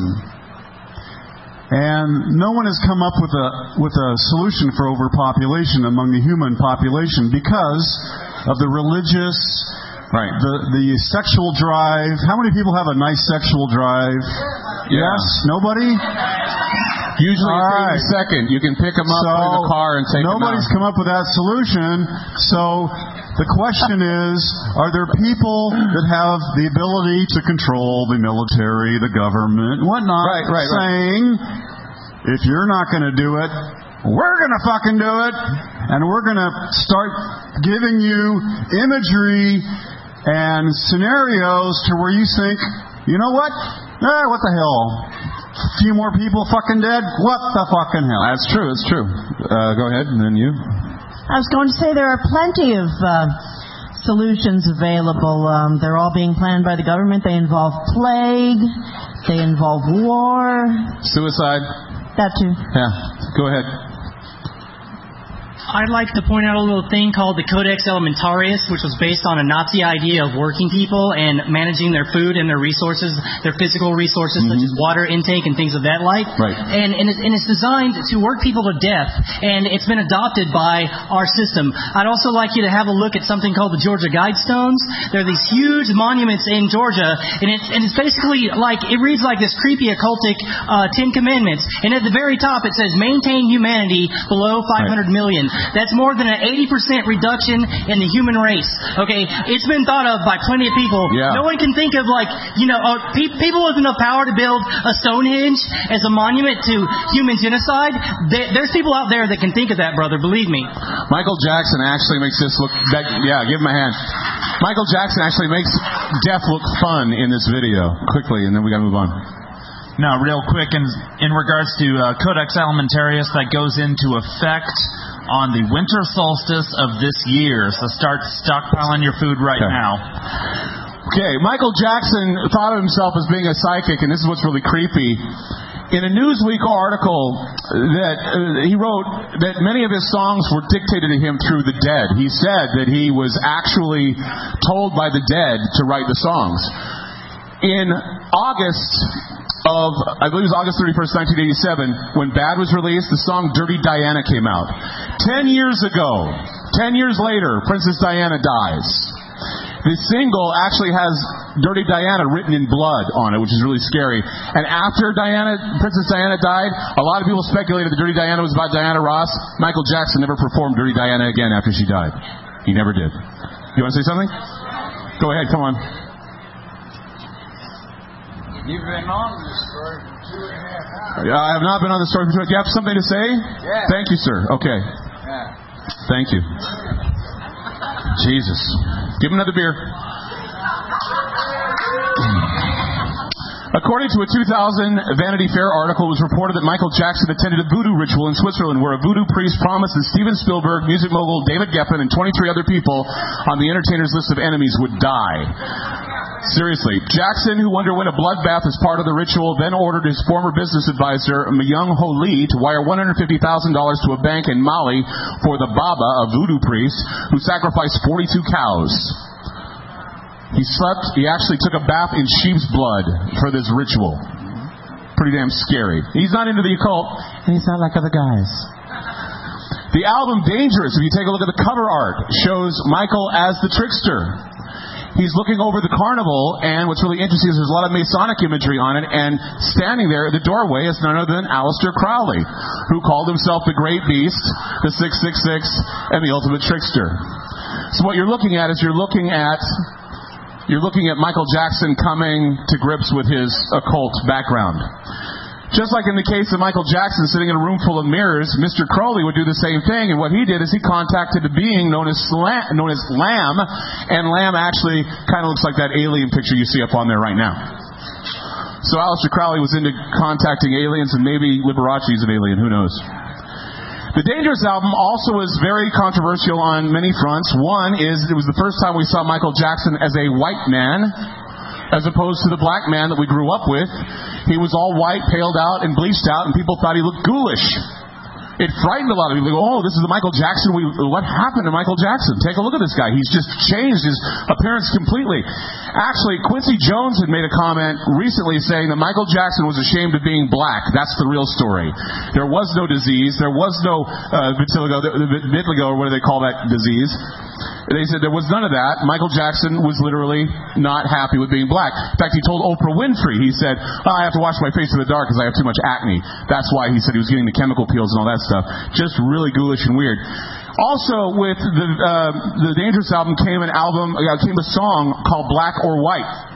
And no one has come up with a solution for overpopulation among the human population because of the religious, the sexual drive. How many people have a nice sexual drive? Yeah. Yes? Nobody? Usually it's second. You can pick them up in the car and take them out. Nobody's come up with that solution. So the question is, are there people that have the ability to control the military, the government, whatnot, saying, if you're not going to do it, we're going to fucking do it, and we're going to start giving you imagery and scenarios to where you think, you know what? What the hell? A few more people fucking dead? What the fucking hell? That's true, it's true. Go ahead, and then you. I was going to say there are plenty of solutions available. They're all being planned by the government. They involve plague. They involve war. Suicide. That too. Yeah. Go ahead. I'd like to point out a little thing called the Codex Alimentarius, which was based on a Nazi idea of working people and managing their food and their resources, their physical resources, such as water intake and things of that like. Right. And it's designed to work people to death, and it's been adopted by our system. I'd also like you to have a look at something called the Georgia Guidestones. They're these huge monuments in Georgia, and it's basically like, it reads like this creepy occultic Ten Commandments. And at the very top it says, maintain humanity below 500 million. That's more than an 80% reduction in the human race. Okay, it's been thought of by plenty of people. Yeah. No one can think of people with enough power to build a Stonehenge as a monument to human genocide. There's people out there that can think of that, brother. Believe me. Michael Jackson actually makes this look. Give him a hand. Michael Jackson actually makes death look fun in this video. Quickly, and then we got to move on. Now, real quick, in regards to Codex Alimentarius, that goes into effect on the winter solstice of this year. So start stockpiling your food right now. Okay, Michael Jackson thought of himself as being a psychic, and this is what's really creepy. In a Newsweek article that he wrote that many of his songs were dictated to him through the dead. He said that he was actually told by the dead to write the songs. In August of, I believe it was August 31st, 1987, when Bad was released, the song Dirty Diana came out. 10 years later, Princess Diana dies. The single actually has Dirty Diana written in blood on it, which is really scary. And after Princess Diana died, a lot of people speculated that Dirty Diana was about Diana Ross. Michael Jackson never performed Dirty Diana again after she died. He never did. You want to say something? Go ahead, come on. You've been on this story for 2.5 hours. I have not been on the story for 2 hours. Do you have something to say? Yeah. Thank you, sir. Okay. Yeah. Thank you. Jesus. Give him another beer. According to a 2000 Vanity Fair article, it was reported that Michael Jackson attended a voodoo ritual in Switzerland where a voodoo priest promised that Steven Spielberg, music mogul David Geffen, and 23 other people on the entertainers list of enemies would die. Seriously. Jackson, who underwent a bloodbath as part of the ritual, then ordered his former business advisor, Myung Ho Lee, to wire $150,000 to a bank in Mali for the Baba, a voodoo priest, who sacrificed 42 cows. He actually took a bath in sheep's blood for this ritual. Pretty damn scary. He's not into the occult. And he's not like other guys. The album Dangerous, if you take a look at the cover art, shows Michael as the trickster. He's looking over the carnival, and what's really interesting is there's a lot of Masonic imagery on it, and standing there at the doorway is none other than Aleister Crowley, who called himself the Great Beast, the 666, and the Ultimate Trickster. So what you're looking at is you're looking at Michael Jackson coming to grips with his occult background. Just like in the case of Michael Jackson sitting in a room full of mirrors, Mr. Crowley would do the same thing, and what he did is he contacted a being known as Lamb, and Lamb actually kind of looks like that alien picture you see up on there right now. So Aleister Crowley was into contacting aliens, and maybe Liberace's an alien, who knows. The Dangerous album also was very controversial on many fronts. One is it was the first time we saw Michael Jackson as a white man, as opposed to the black man that we grew up with. He was all white, paled out, and bleached out, and people thought he looked ghoulish. It frightened a lot of people. They go, oh, this is the Michael Jackson. What happened to Michael Jackson? Take a look at this guy. He's just changed his appearance completely. Actually, Quincy Jones had made a comment recently saying that Michael Jackson was ashamed of being black. That's the real story. There was no disease. There was no vitiligo, or what do they call that disease? They said there was none of that. Michael Jackson was literally not happy with being black. In fact, he told Oprah Winfrey, he said, I have to wash my face in the dark because I have too much acne. That's why he said he was getting the chemical peels and all that stuff. Just really ghoulish and weird. Also, with the Dangerous album came a song called Black or White.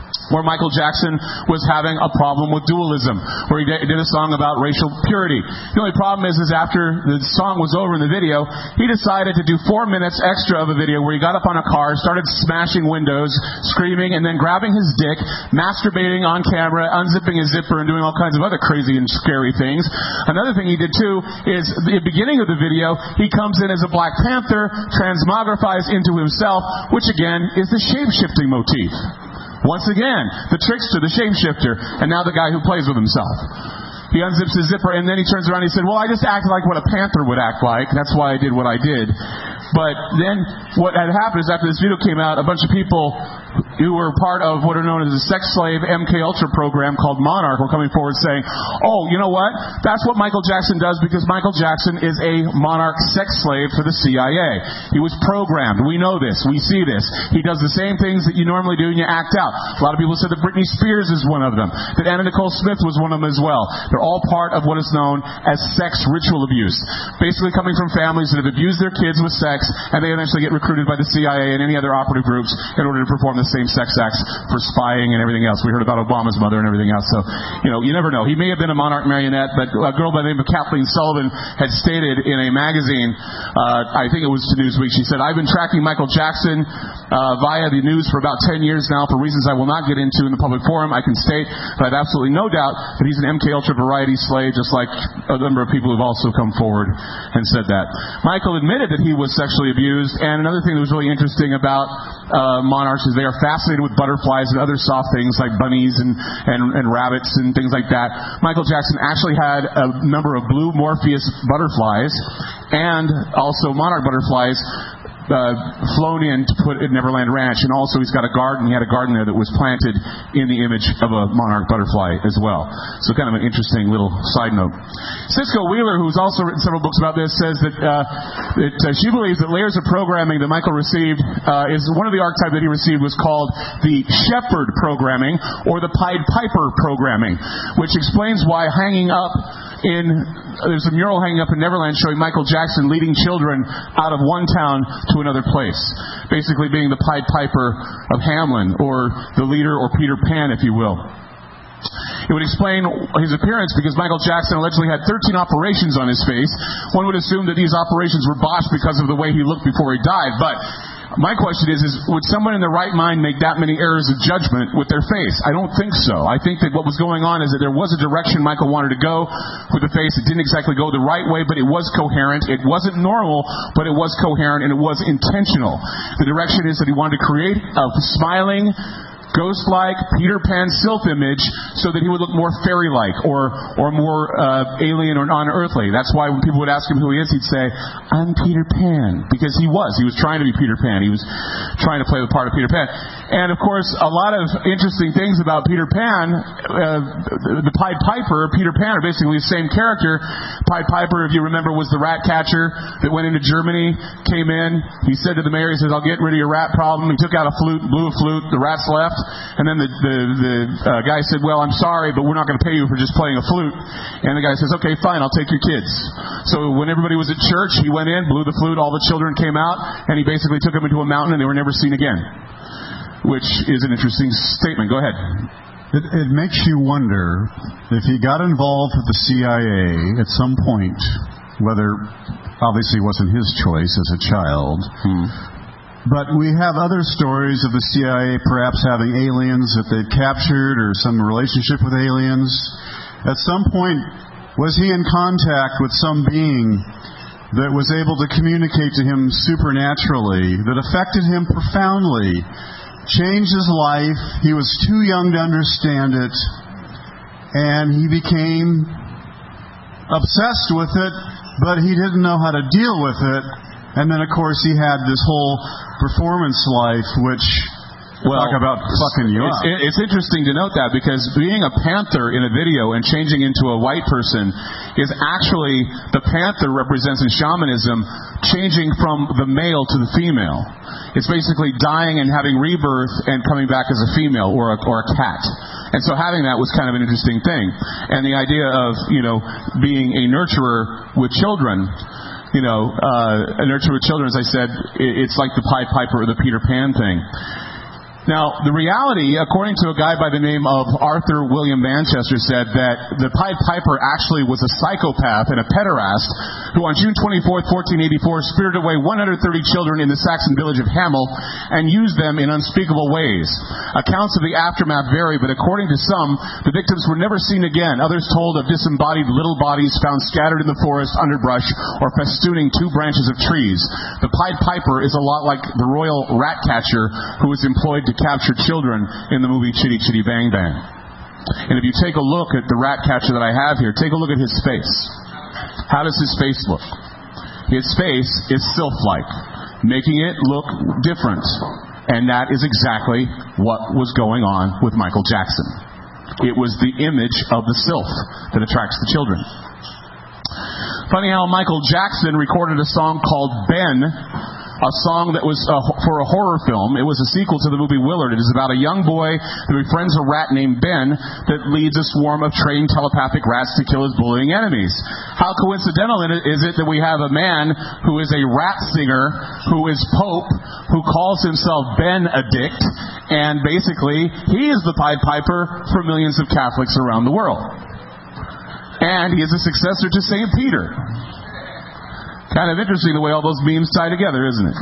where Michael Jackson was having a problem with dualism, where he did a song about racial purity. The only problem is after the song was over in the video, he decided to do 4 minutes extra of a video where he got up on a car, started smashing windows, screaming, and then grabbing his dick, masturbating on camera, unzipping his zipper, and doing all kinds of other crazy and scary things. Another thing he did too is, at the beginning of the video, he comes in as a Black Panther, transmogrifies into himself, which again is the shape-shifting motif. Once again, the trickster, the shapeshifter, and now the guy who plays with himself. He unzips his zipper, and then he turns around and he said, well, I just acted like what a panther would act like. That's why I did what I did. But then what had happened is after this video came out, a bunch of people who were part of what are known as the sex slave MK Ultra program called Monarch were coming forward saying, oh, you know what? That's what Michael Jackson does because Michael Jackson is a Monarch sex slave for the CIA. He was programmed. We know this. We see this. He does the same things that you normally do and you act out. A lot of people said that Britney Spears is one of them, that Anna Nicole Smith was one of them as well. They're all part of what is known as sex ritual abuse. Basically coming from families that have abused their kids with sex, and they eventually get recruited by the CIA and any other operative groups in order to perform the same sex acts for spying and everything else. We heard about Obama's mother and everything else. So, you never know. He may have been a Monarch marionette, but a girl by the name of Kathleen Sullivan had stated in a magazine, I think it was to Newsweek, she said, I've been tracking Michael Jackson via the news for about 10 years now for reasons I will not get into in the public forum. I can state that I have absolutely no doubt that he's an MK Ultra variety slave, just like a number of people who've also come forward and said that. Michael admitted that he was sexually abused, and another thing that was really interesting about monarchs is they are fascinated with butterflies and other soft things like bunnies and rabbits and things like that. Michael Jackson actually had a number of blue Morpheus butterflies and also monarch butterflies flown in to put at Neverland Ranch, and also he's got a garden. He had a garden there that was planted in the image of a monarch butterfly as well. So kind of an interesting little side note. Cisco Wheeler, who's also written several books about this, says that she believes that layers of programming that Michael received is one of the archetype that he received was called the Shepherd programming or the Pied Piper programming, which explains why there's a mural hanging up in Neverland showing Michael Jackson leading children out of one town to another place, basically being the Pied Piper of Hamelin, or the leader, or Peter Pan, if you will. It would explain his appearance because Michael Jackson allegedly had 13 operations on his face. One would assume that these operations were botched because of the way he looked before he died, but my question is would someone in their right mind make that many errors of judgment with their face? I don't think so. I think that what was going on is that there was a direction Michael wanted to go with the face. It didn't exactly go the right way, but it was coherent. It wasn't normal, but it was coherent, and it was intentional. The direction is that he wanted to create a smiling, ghost-like Peter Pan sylph image so that he would look more fairy-like or more alien or non-earthly. That's why when people would ask him who he is, he'd say, I'm Peter Pan. Because he was trying to be Peter Pan. He was trying to play the part of Peter Pan. And of course, a lot of interesting things about Peter Pan. The Pied Piper, Peter Pan, are basically the same character. Pied Piper, if you remember, was the rat catcher that went into Germany, came in, he said to the mayor, he says, I'll get rid of your rat problem. He took out a flute, blew a flute, the rats left. And then the guy said, well, I'm sorry, but we're not going to pay you for just playing a flute. And the guy says, okay, fine, I'll take your kids. So when everybody was at church, he went in, blew the flute, all the children came out, and he basically took them into a mountain and they were never seen again. Which is an interesting statement. Go ahead. It makes you wonder if he got involved with the CIA at some point, whether obviously it wasn't his choice as a child, but we have other stories of the CIA perhaps having aliens that they'd captured or some relationship with aliens. At some point, was he in contact with some being that was able to communicate to him supernaturally, that affected him profoundly, changed his life? He was too young to understand it, and he became obsessed with it, but he didn't know how to deal with it. And then, of course, he had this whole performance life, which talk about fucking you up. It's interesting to note that because being a panther in a video and changing into a white person is actually, the panther represents in shamanism changing from the male to the female. It's basically dying and having rebirth and coming back as a female or a cat. And so having that was kind of an interesting thing. And the idea of, being a nurturer with children, a nurturer with children, as I said, it's like the Pied Piper or the Peter Pan thing. Now, the reality, according to a guy by the name of Arthur William Manchester, said that the Pied Piper actually was a psychopath and a pederast who on June 24th, 1484, spirited away 130 children in the Saxon village of Hamel and used them in unspeakable ways. Accounts of the aftermath vary, but according to some, the victims were never seen again. Others told of disembodied little bodies found scattered in the forest, underbrush, or festooning two branches of trees. The Pied Piper is a lot like the royal rat catcher who was employed to capture children in the movie Chitty Chitty Bang Bang. And if you take a look at the rat catcher that I have here, take a look at his face. How does his face look? His face is sylph-like, making it look different. And that is exactly what was going on with Michael Jackson. It was the image of the sylph that attracts the children. Funny how Michael Jackson recorded a song called Ben, a song that was for a horror film. It was a sequel to the movie Willard. It is about a young boy that befriends a rat named Ben that leads a swarm of trained telepathic rats to kill his bullying enemies. How coincidental is it that we have a man who is a rat singer, who is Pope, who calls himself Ben Addict, and basically he is the Pied Piper for millions of Catholics around the world. And he is a successor to St. Peter. Kind of interesting the way all those memes tie together, isn't it?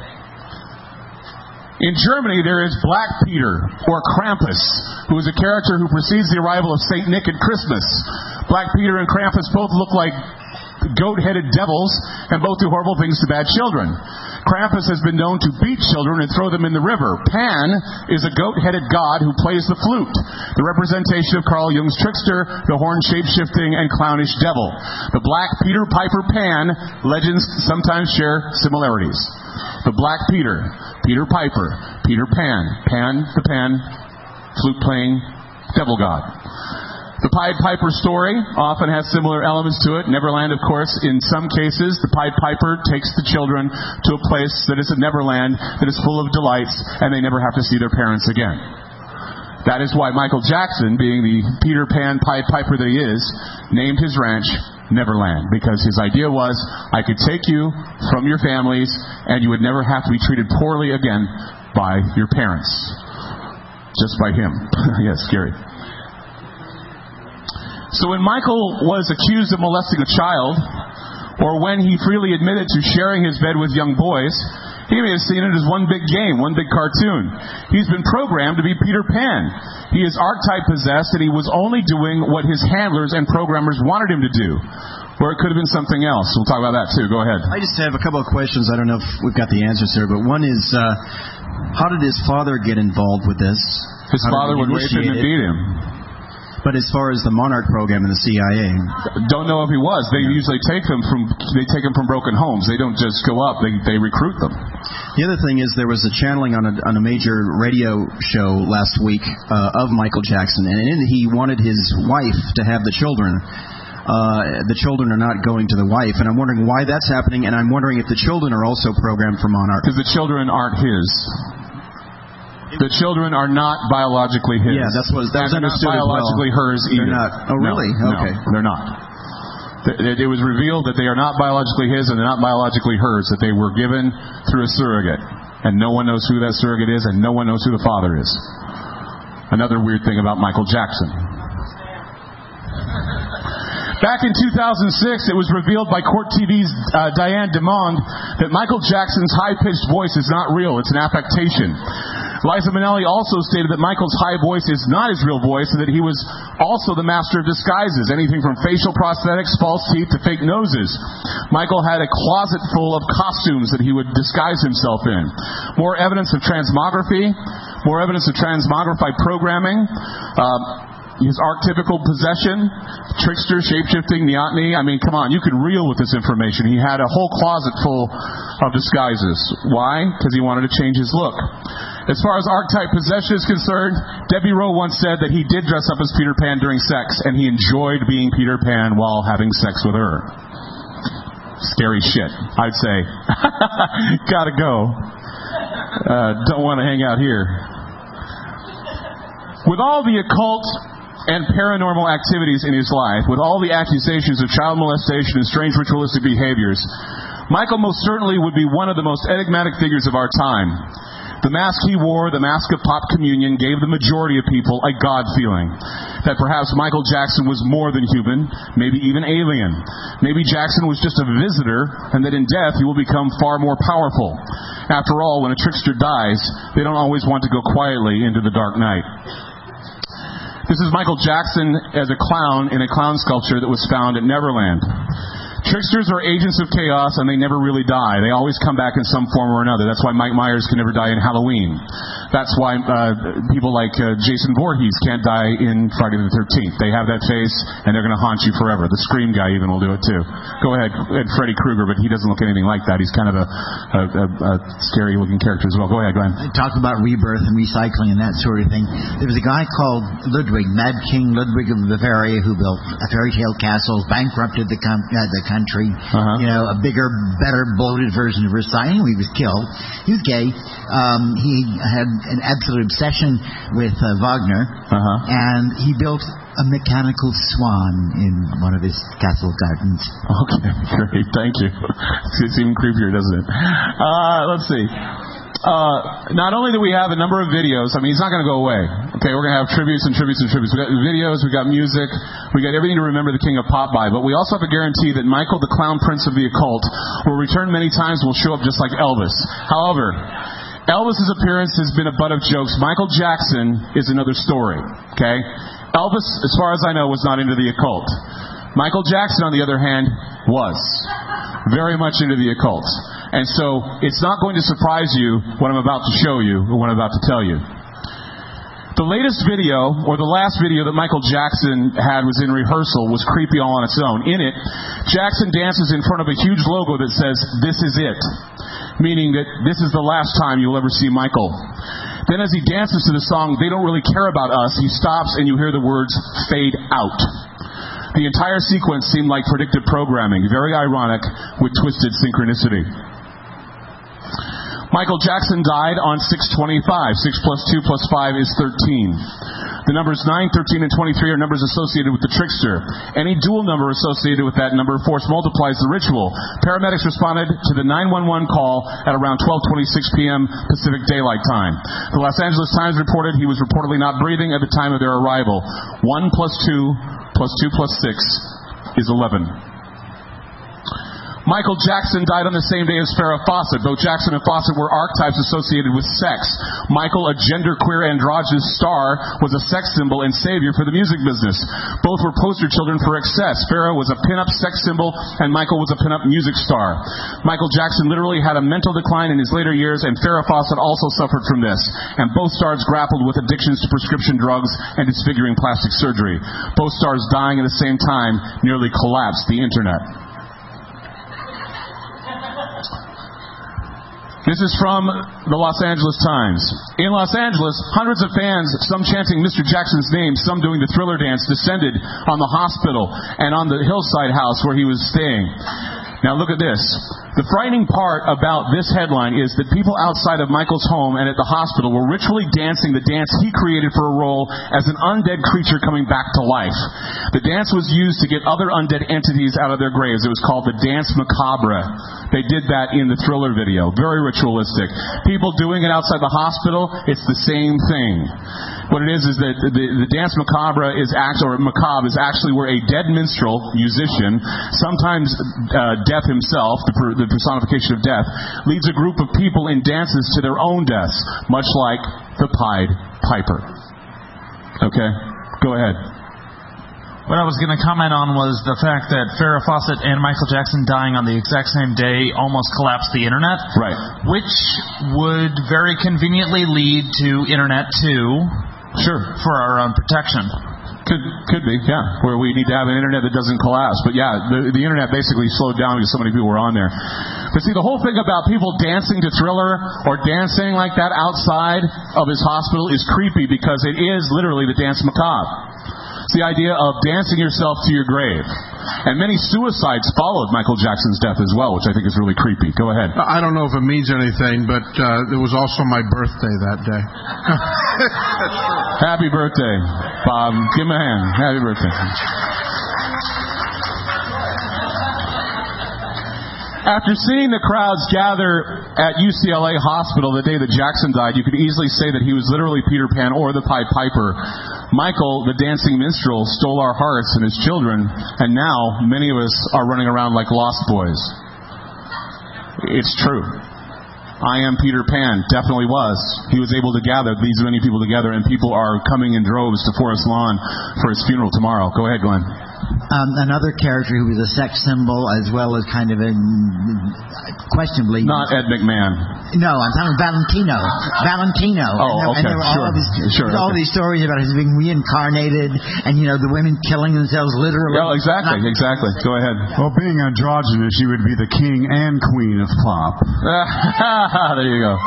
In Germany, there is Black Peter, or Krampus, who is a character who precedes the arrival of St. Nick at Christmas. Black Peter and Krampus both look like goat-headed devils, and both do horrible things to bad children. Krampus has been known to beat children and throw them in the river. Pan is a goat-headed god who plays the flute, the representation of Carl Jung's trickster, the horned shape-shifting and clownish devil. The Black Peter Piper Pan legends sometimes share similarities. The Black Peter, Peter Piper, Peter Pan, Pan the Pan, flute-playing devil god. The Pied Piper story often has similar elements to it. Neverland, of course, in some cases, the Pied Piper takes the children to a place that is a Neverland that is full of delights, and they never have to see their parents again. That is why Michael Jackson, being the Peter Pan Pied Piper that he is, named his ranch Neverland, because his idea was, I could take you from your families, and you would never have to be treated poorly again by your parents. Just by him. Yes, scary. So when Michael was accused of molesting a child, or when he freely admitted to sharing his bed with young boys, he may have seen it as one big game, one big cartoon. He's been programmed to be Peter Pan. He is archetype possessed, and he was only doing what his handlers and programmers wanted him to do. Or it could have been something else. We'll talk about that too. Go ahead. I just have a couple of questions. I don't know if we've got the answers here, but one is, how did his father get involved with this? His father would rape him and beat him. But as far as the Monarch program and the CIA, don't know if he was. They usually take them from broken homes. They don't just go up. They recruit them. The other thing is there was a channeling on a major radio show last week of Michael Jackson, and he wanted his wife to have the children. The children are not going to the wife, and I'm wondering why that's happening, and I'm wondering if the children are also programmed for Monarch. Because the children aren't his. The children are not biologically his. Yeah, that's understood not biologically hers either. They're not. Oh, really? No, okay. No, they're not. It was revealed that they are not biologically his and they're not biologically hers, that they were given through a surrogate. And no one knows who that surrogate is, and no one knows who the father is. Another weird thing about Michael Jackson. Back in 2006, it was revealed by Court TV's Diane DeMond that Michael Jackson's high-pitched voice is not real. It's an affectation. Liza Minnelli also stated that Michael's high voice is not his real voice and that he was also the master of disguises, anything from facial prosthetics, false teeth, to fake noses. Michael had a closet full of costumes that he would disguise himself in. More evidence of transmogrified programming, his archetypical possession, trickster, shape-shifting, neoteny. I mean, come on, you could reel with this information. He had a whole closet full of disguises. Why? Because he wanted to change his look. As far as archetype possession is concerned, Debbie Rowe once said that he did dress up as Peter Pan during sex, and he enjoyed being Peter Pan while having sex with her. Scary shit, I'd say. Gotta go. Don't want to hang out here. With all the occult and paranormal activities in his life, with all the accusations of child molestation and strange ritualistic behaviors, Michael most certainly would be one of the most enigmatic figures of our time. The mask he wore, the mask of pop communion, gave the majority of people a God feeling. That perhaps Michael Jackson was more than human, maybe even alien. Maybe Jackson was just a visitor, and that in death he will become far more powerful. After all, when a trickster dies, they don't always want to go quietly into the dark night. This is Michael Jackson as a clown in a clown sculpture that was found at Neverland. Tricksters are agents of chaos, and they never really die. They always come back in some form or another. That's why Mike Myers can never die in Halloween. That's why people like Jason Voorhees can't die in Friday the 13th. They have that face, and they're going to haunt you forever. The Scream guy even will do it, too. Go ahead, Freddy Krueger, but he doesn't look anything like that. He's kind of a scary-looking character as well. Go ahead, Glenn. Talk about rebirth and recycling and that sort of thing. There was a guy called Ludwig, Mad King Ludwig of Bavaria, who built fairy tale castles, bankrupted the country, a bigger, better, bloated version of Versailles. Anyway, he was killed. He was gay. He had an absolute obsession with Wagner, and he built a mechanical swan in one of his castle gardens. Okay, great. Thank you. It's even creepier, doesn't it? Let's see. Not only do we have a number of videos, I mean, he's not going to go away. Okay, we're going to have tributes and tributes and tributes. We've got videos, we've got music, we got everything to remember the King of Pop by, but we also have a guarantee that Michael, the Clown Prince of the Occult, will return many times and will show up just like Elvis. However, Elvis's appearance has been a butt of jokes. Michael Jackson is another story. Okay? Elvis, as far as I know, was not into the occult. Michael Jackson, on the other hand, was very much into the occult. And so it's not going to surprise you what I'm about to show you or what I'm about to tell you. The latest video, or the last video that Michael Jackson had was in rehearsal, was creepy all on its own. In it, Jackson dances in front of a huge logo that says, "This is it," meaning that this is the last time you'll ever see Michael. Then as he dances to the song, "They Don't Really Care About Us," he stops and you hear the words, "Fade Out." The entire sequence seemed like predictive programming, very ironic with twisted synchronicity. Michael Jackson died on 6/25. 6 plus 2 plus 5 is 13. The numbers 9, 13, and 23 are numbers associated with the trickster. Any dual number associated with that number, of course, multiplies the ritual. Paramedics responded to the 911 call at around 12:26 p.m. Pacific Daylight Time. The Los Angeles Times reported he was reportedly not breathing at the time of their arrival. 1 plus 2 plus 2 plus 6 is 11. Michael Jackson died on the same day as Farrah Fawcett. Both Jackson and Fawcett were archetypes associated with sex. Michael, a genderqueer androgynous star, was a sex symbol and savior for the music business. Both were poster children for excess. Farrah was a pin-up sex symbol, and Michael was a pin-up music star. Michael Jackson literally had a mental decline in his later years, and Farrah Fawcett also suffered from this. And both stars grappled with addictions to prescription drugs and disfiguring plastic surgery. Both stars dying at the same time nearly collapsed the internet. This is from the Los Angeles Times. In Los Angeles, hundreds of fans, some chanting Mr. Jackson's name, some doing the Thriller dance, descended on the hospital and on the hillside house where he was staying. Now look at this. The frightening part about this headline is that people outside of Michael's home and at the hospital were ritually dancing the dance he created for a role as an undead creature coming back to life. The dance was used to get other undead entities out of their graves. It was called the Dance Macabre. They did that in the Thriller video. Very ritualistic. People doing it outside the hospital, it's the same thing. What it is that the Dance Macabre is macabre is actually where a dead minstrel, musician, sometimes Death himself, the personification of death, leads a group of people in dances to their own deaths, much like the Pied Piper. Okay? Go ahead. What I was going to comment on was the fact that Farrah Fawcett and Michael Jackson dying on the exact same day almost collapsed the internet. Right. Which would very conveniently lead to Internet 2. Sure. For our own protection. Could be, yeah. Where we need to have an internet that doesn't collapse. But yeah, the internet basically slowed down because so many people were on there. But see, the whole thing about people dancing to Thriller or dancing like that outside of his hospital is creepy because it is literally the Dance Macabre. It's the idea of dancing yourself to your grave. And many suicides followed Michael Jackson's death as well, which I think is really creepy. Go ahead. I don't know if it means anything, but it was also my birthday that day. Happy birthday, Bob. Give him a hand. Happy birthday. After seeing the crowds gather at UCLA Hospital the day that Jackson died, you could easily say that he was literally Peter Pan or the Pied Piper. Michael, the dancing minstrel, stole our hearts and his children, and now many of us are running around like lost boys. It's true. I am Peter Pan. Definitely was. He was able to gather these many people together, and people are coming in droves to Forest Lawn for his funeral tomorrow. Go ahead, Glenn. Another character who was a sex symbol as well as kind of a questionably... Not Ed McMahon. No, I'm talking Valentino. Oh, okay. And there were all these stories about his being reincarnated and, the women killing themselves literally. Oh, exactly. Go ahead. Well, being androgynous, you would be the king and queen of pop. There you go.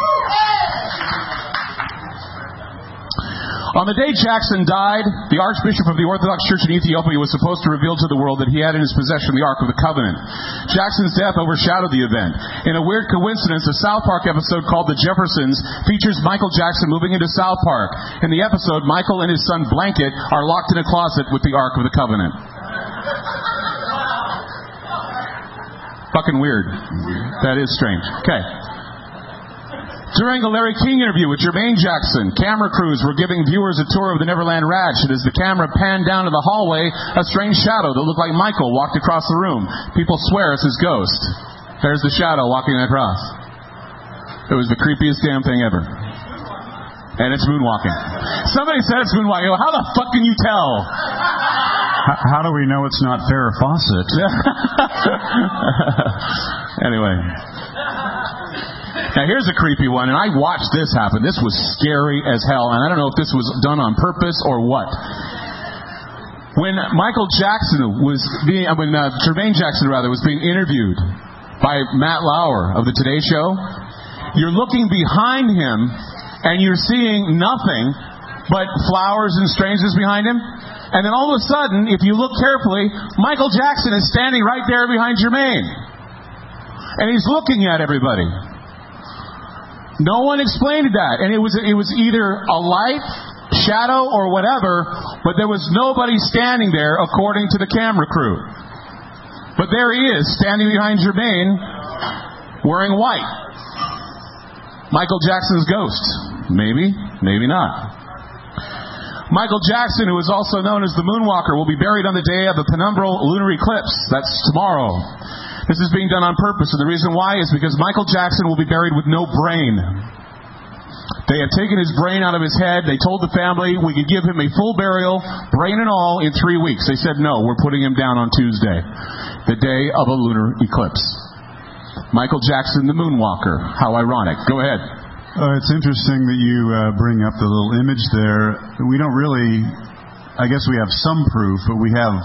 On the day Jackson died, the Archbishop of the Orthodox Church in Ethiopia was supposed to reveal to the world that he had in his possession the Ark of the Covenant. Jackson's death overshadowed the event. In a weird coincidence, a South Park episode called The Jeffersons features Michael Jackson moving into South Park. In the episode, Michael and his son Blanket are locked in a closet with the Ark of the Covenant. Fucking weird. That is strange. Okay. During a Larry King interview with Jermaine Jackson, camera crews were giving viewers a tour of the Neverland Ranch, and as the camera panned down to the hallway, a strange shadow that looked like Michael walked across the room. People swear it's his ghost. There's the shadow walking across. It was the creepiest damn thing ever. And it's moonwalking. Somebody said it's moonwalking. How the fuck can you tell? How do we know it's not Farrah Fawcett? Anyway. Now here's a creepy one, and I watched this happen. This was scary as hell, and I don't know if this was done on purpose or what. When Jermaine Jackson was being interviewed by Matt Lauer of the Today Show, you're looking behind him, and you're seeing nothing but flowers and strangers behind him. And then all of a sudden, if you look carefully, Michael Jackson is standing right there behind Jermaine. And he's looking at everybody. No one explained that. And it was either a light, shadow, or whatever, but there was nobody standing there according to the camera crew. But there he is, standing behind Jermaine, wearing white. Michael Jackson's ghost. Maybe, maybe not. Michael Jackson, who is also known as the Moonwalker, will be buried on the day of the penumbral lunar eclipse. That's tomorrow. This is being done on purpose, and the reason why is because Michael Jackson will be buried with no brain. They have taken his brain out of his head. They told the family we could give him a full burial, brain and all, in 3 weeks. They said, no, we're putting him down on Tuesday, the day of a lunar eclipse. Michael Jackson, the Moonwalker. How ironic. Go ahead. It's interesting that you bring up the little image there. We don't really, I guess we have some proof, but we have,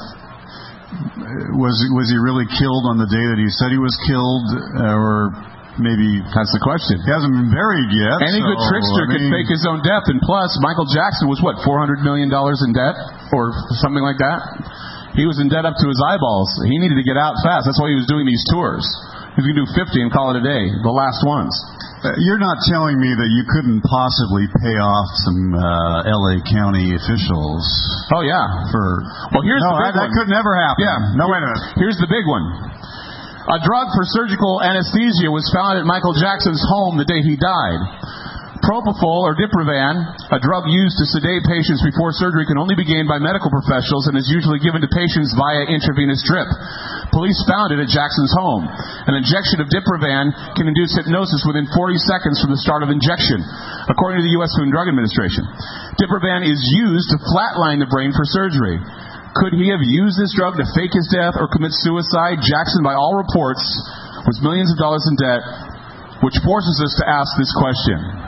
was he really killed on the day that he said he was killed, or maybe that's the question. He hasn't been buried yet. Any good trickster could fake his own death, and plus, Michael Jackson was what, $400 million in debt, or something like that? He was in debt up to his eyeballs. He needed to get out fast. That's why he was doing these tours. He was going to do 50 and call it a day, the last ones. You're not telling me that you couldn't possibly pay off some L.A. County officials? Oh, yeah. Here's the big one. That could never happen. Yeah. No, wait a minute. Here's the big one. A drug for surgical anesthesia was found at Michael Jackson's home the day he died. Propofol, or Diprovan, a drug used to sedate patients before surgery, can only be gained by medical professionals and is usually given to patients via intravenous drip. Police found it at Jackson's home. An injection of Diprovan can induce hypnosis within 40 seconds from the start of injection, according to the U.S. Food and Drug Administration. Diprovan is used to flatline the brain for surgery. Could he have used this drug to fake his death or commit suicide? Jackson, by all reports, was millions of dollars in debt, which forces us to ask this question.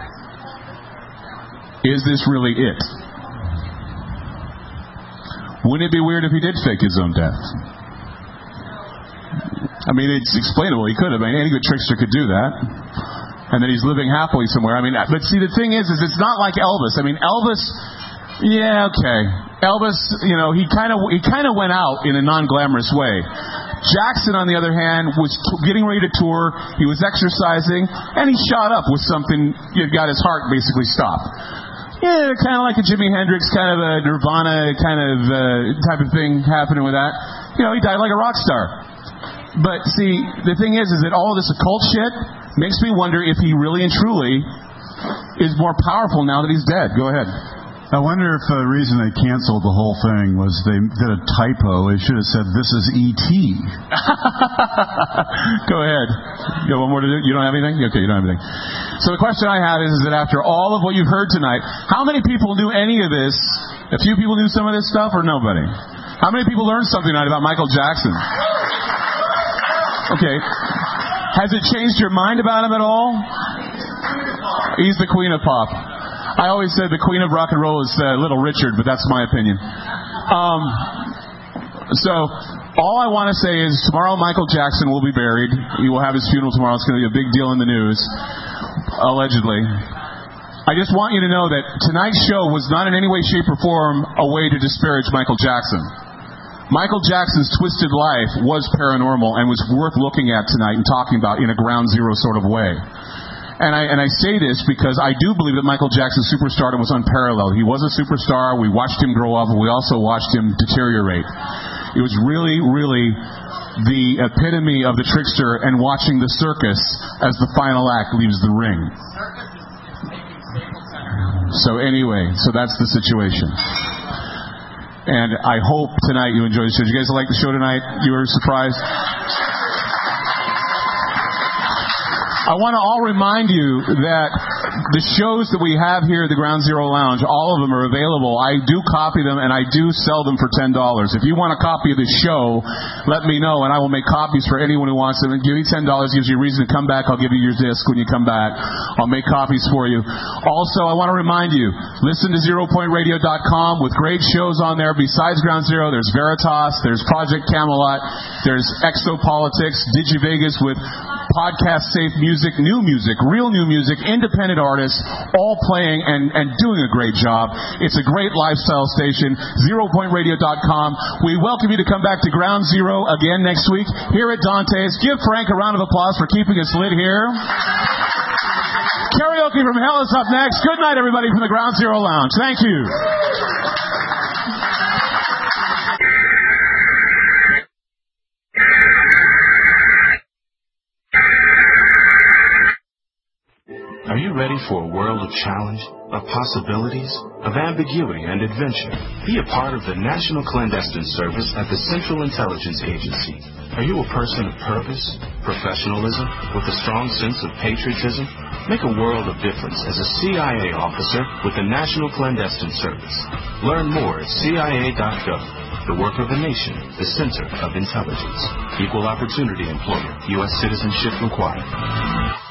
Is this really it? Wouldn't it be weird if he did fake his own death? I mean, it's explainable. He could have. I mean, any good trickster could do that. And then he's living happily somewhere. I mean, but see, the thing is it's not like Elvis. I mean, Elvis, yeah, okay. Elvis, he kind of went out in a non-glamorous way. Jackson, on the other hand, was getting ready to tour. He was exercising, and he shot up with something that got his heart basically stopped. Yeah, kind of like a Jimi Hendrix, kind of a Nirvana kind of type of thing happening with that. He died like a rock star. But see, the thing is that all of this occult shit makes me wonder if he really and truly is more powerful now that he's dead. Go ahead. I wonder if the reason they canceled the whole thing was they did a typo. They should have said, "This is E.T." Go ahead. You got one more to do? You don't have anything? Okay, you don't have anything. So the question I have is that after all of what you've heard tonight, how many people knew any of this? A few people knew some of this stuff or nobody? How many people learned something tonight about Michael Jackson? Okay. Has it changed your mind about him at all? He's the queen of pop. I always said the queen of rock and roll is Little Richard, but that's my opinion. So, all I want to say is tomorrow Michael Jackson will be buried. He will have his funeral tomorrow. It's going to be a big deal in the news, allegedly. I just want you to know that tonight's show was not in any way, shape, or form a way to disparage Michael Jackson. Michael Jackson's twisted life was paranormal and was worth looking at tonight and talking about in a ground zero sort of way. And I say this because I do believe that Michael Jackson's superstardom was unparalleled. He was a superstar. We watched him grow up, and we also watched him deteriorate. It was really, really the epitome of the trickster and watching the circus as the final act leaves the ring. So anyway, so that's the situation. And I hope tonight you enjoyed the show. Did you guys like the show tonight? You were surprised? I want to all remind you that the shows that we have here at the Ground Zero Lounge, all of them are available. I do copy them, and I do sell them for $10. If you want a copy of the show, let me know, and I will make copies for anyone who wants them. And give me $10 gives you a reason to come back. I'll give you your disc when you come back. I'll make copies for you. Also, I want to remind you, listen to ZeroPointRadio.com with great shows on there. Besides Ground Zero, there's Veritas, there's Project Camelot, there's Exopolitics, DigiVegas with podcast-safe music, new music, real new music, independent artists, all playing and doing a great job. It's a great lifestyle station, ZeroPointRadio.com. We welcome you to come back to Ground Zero again next week here at Dante's. Give Frank a round of applause for keeping us lit here. Karaoke from Hell is up next. Good night, everybody, from the Ground Zero Lounge. Thank you. Are you ready for a world of challenge, of possibilities, of ambiguity and adventure? Be a part of the National Clandestine Service at the Central Intelligence Agency. Are you a person of purpose, professionalism, with a strong sense of patriotism? Make a world of difference as a CIA officer with the National Clandestine Service. Learn more at CIA.gov. The work of a nation, the center of intelligence. Equal opportunity employer. U.S. citizenship required.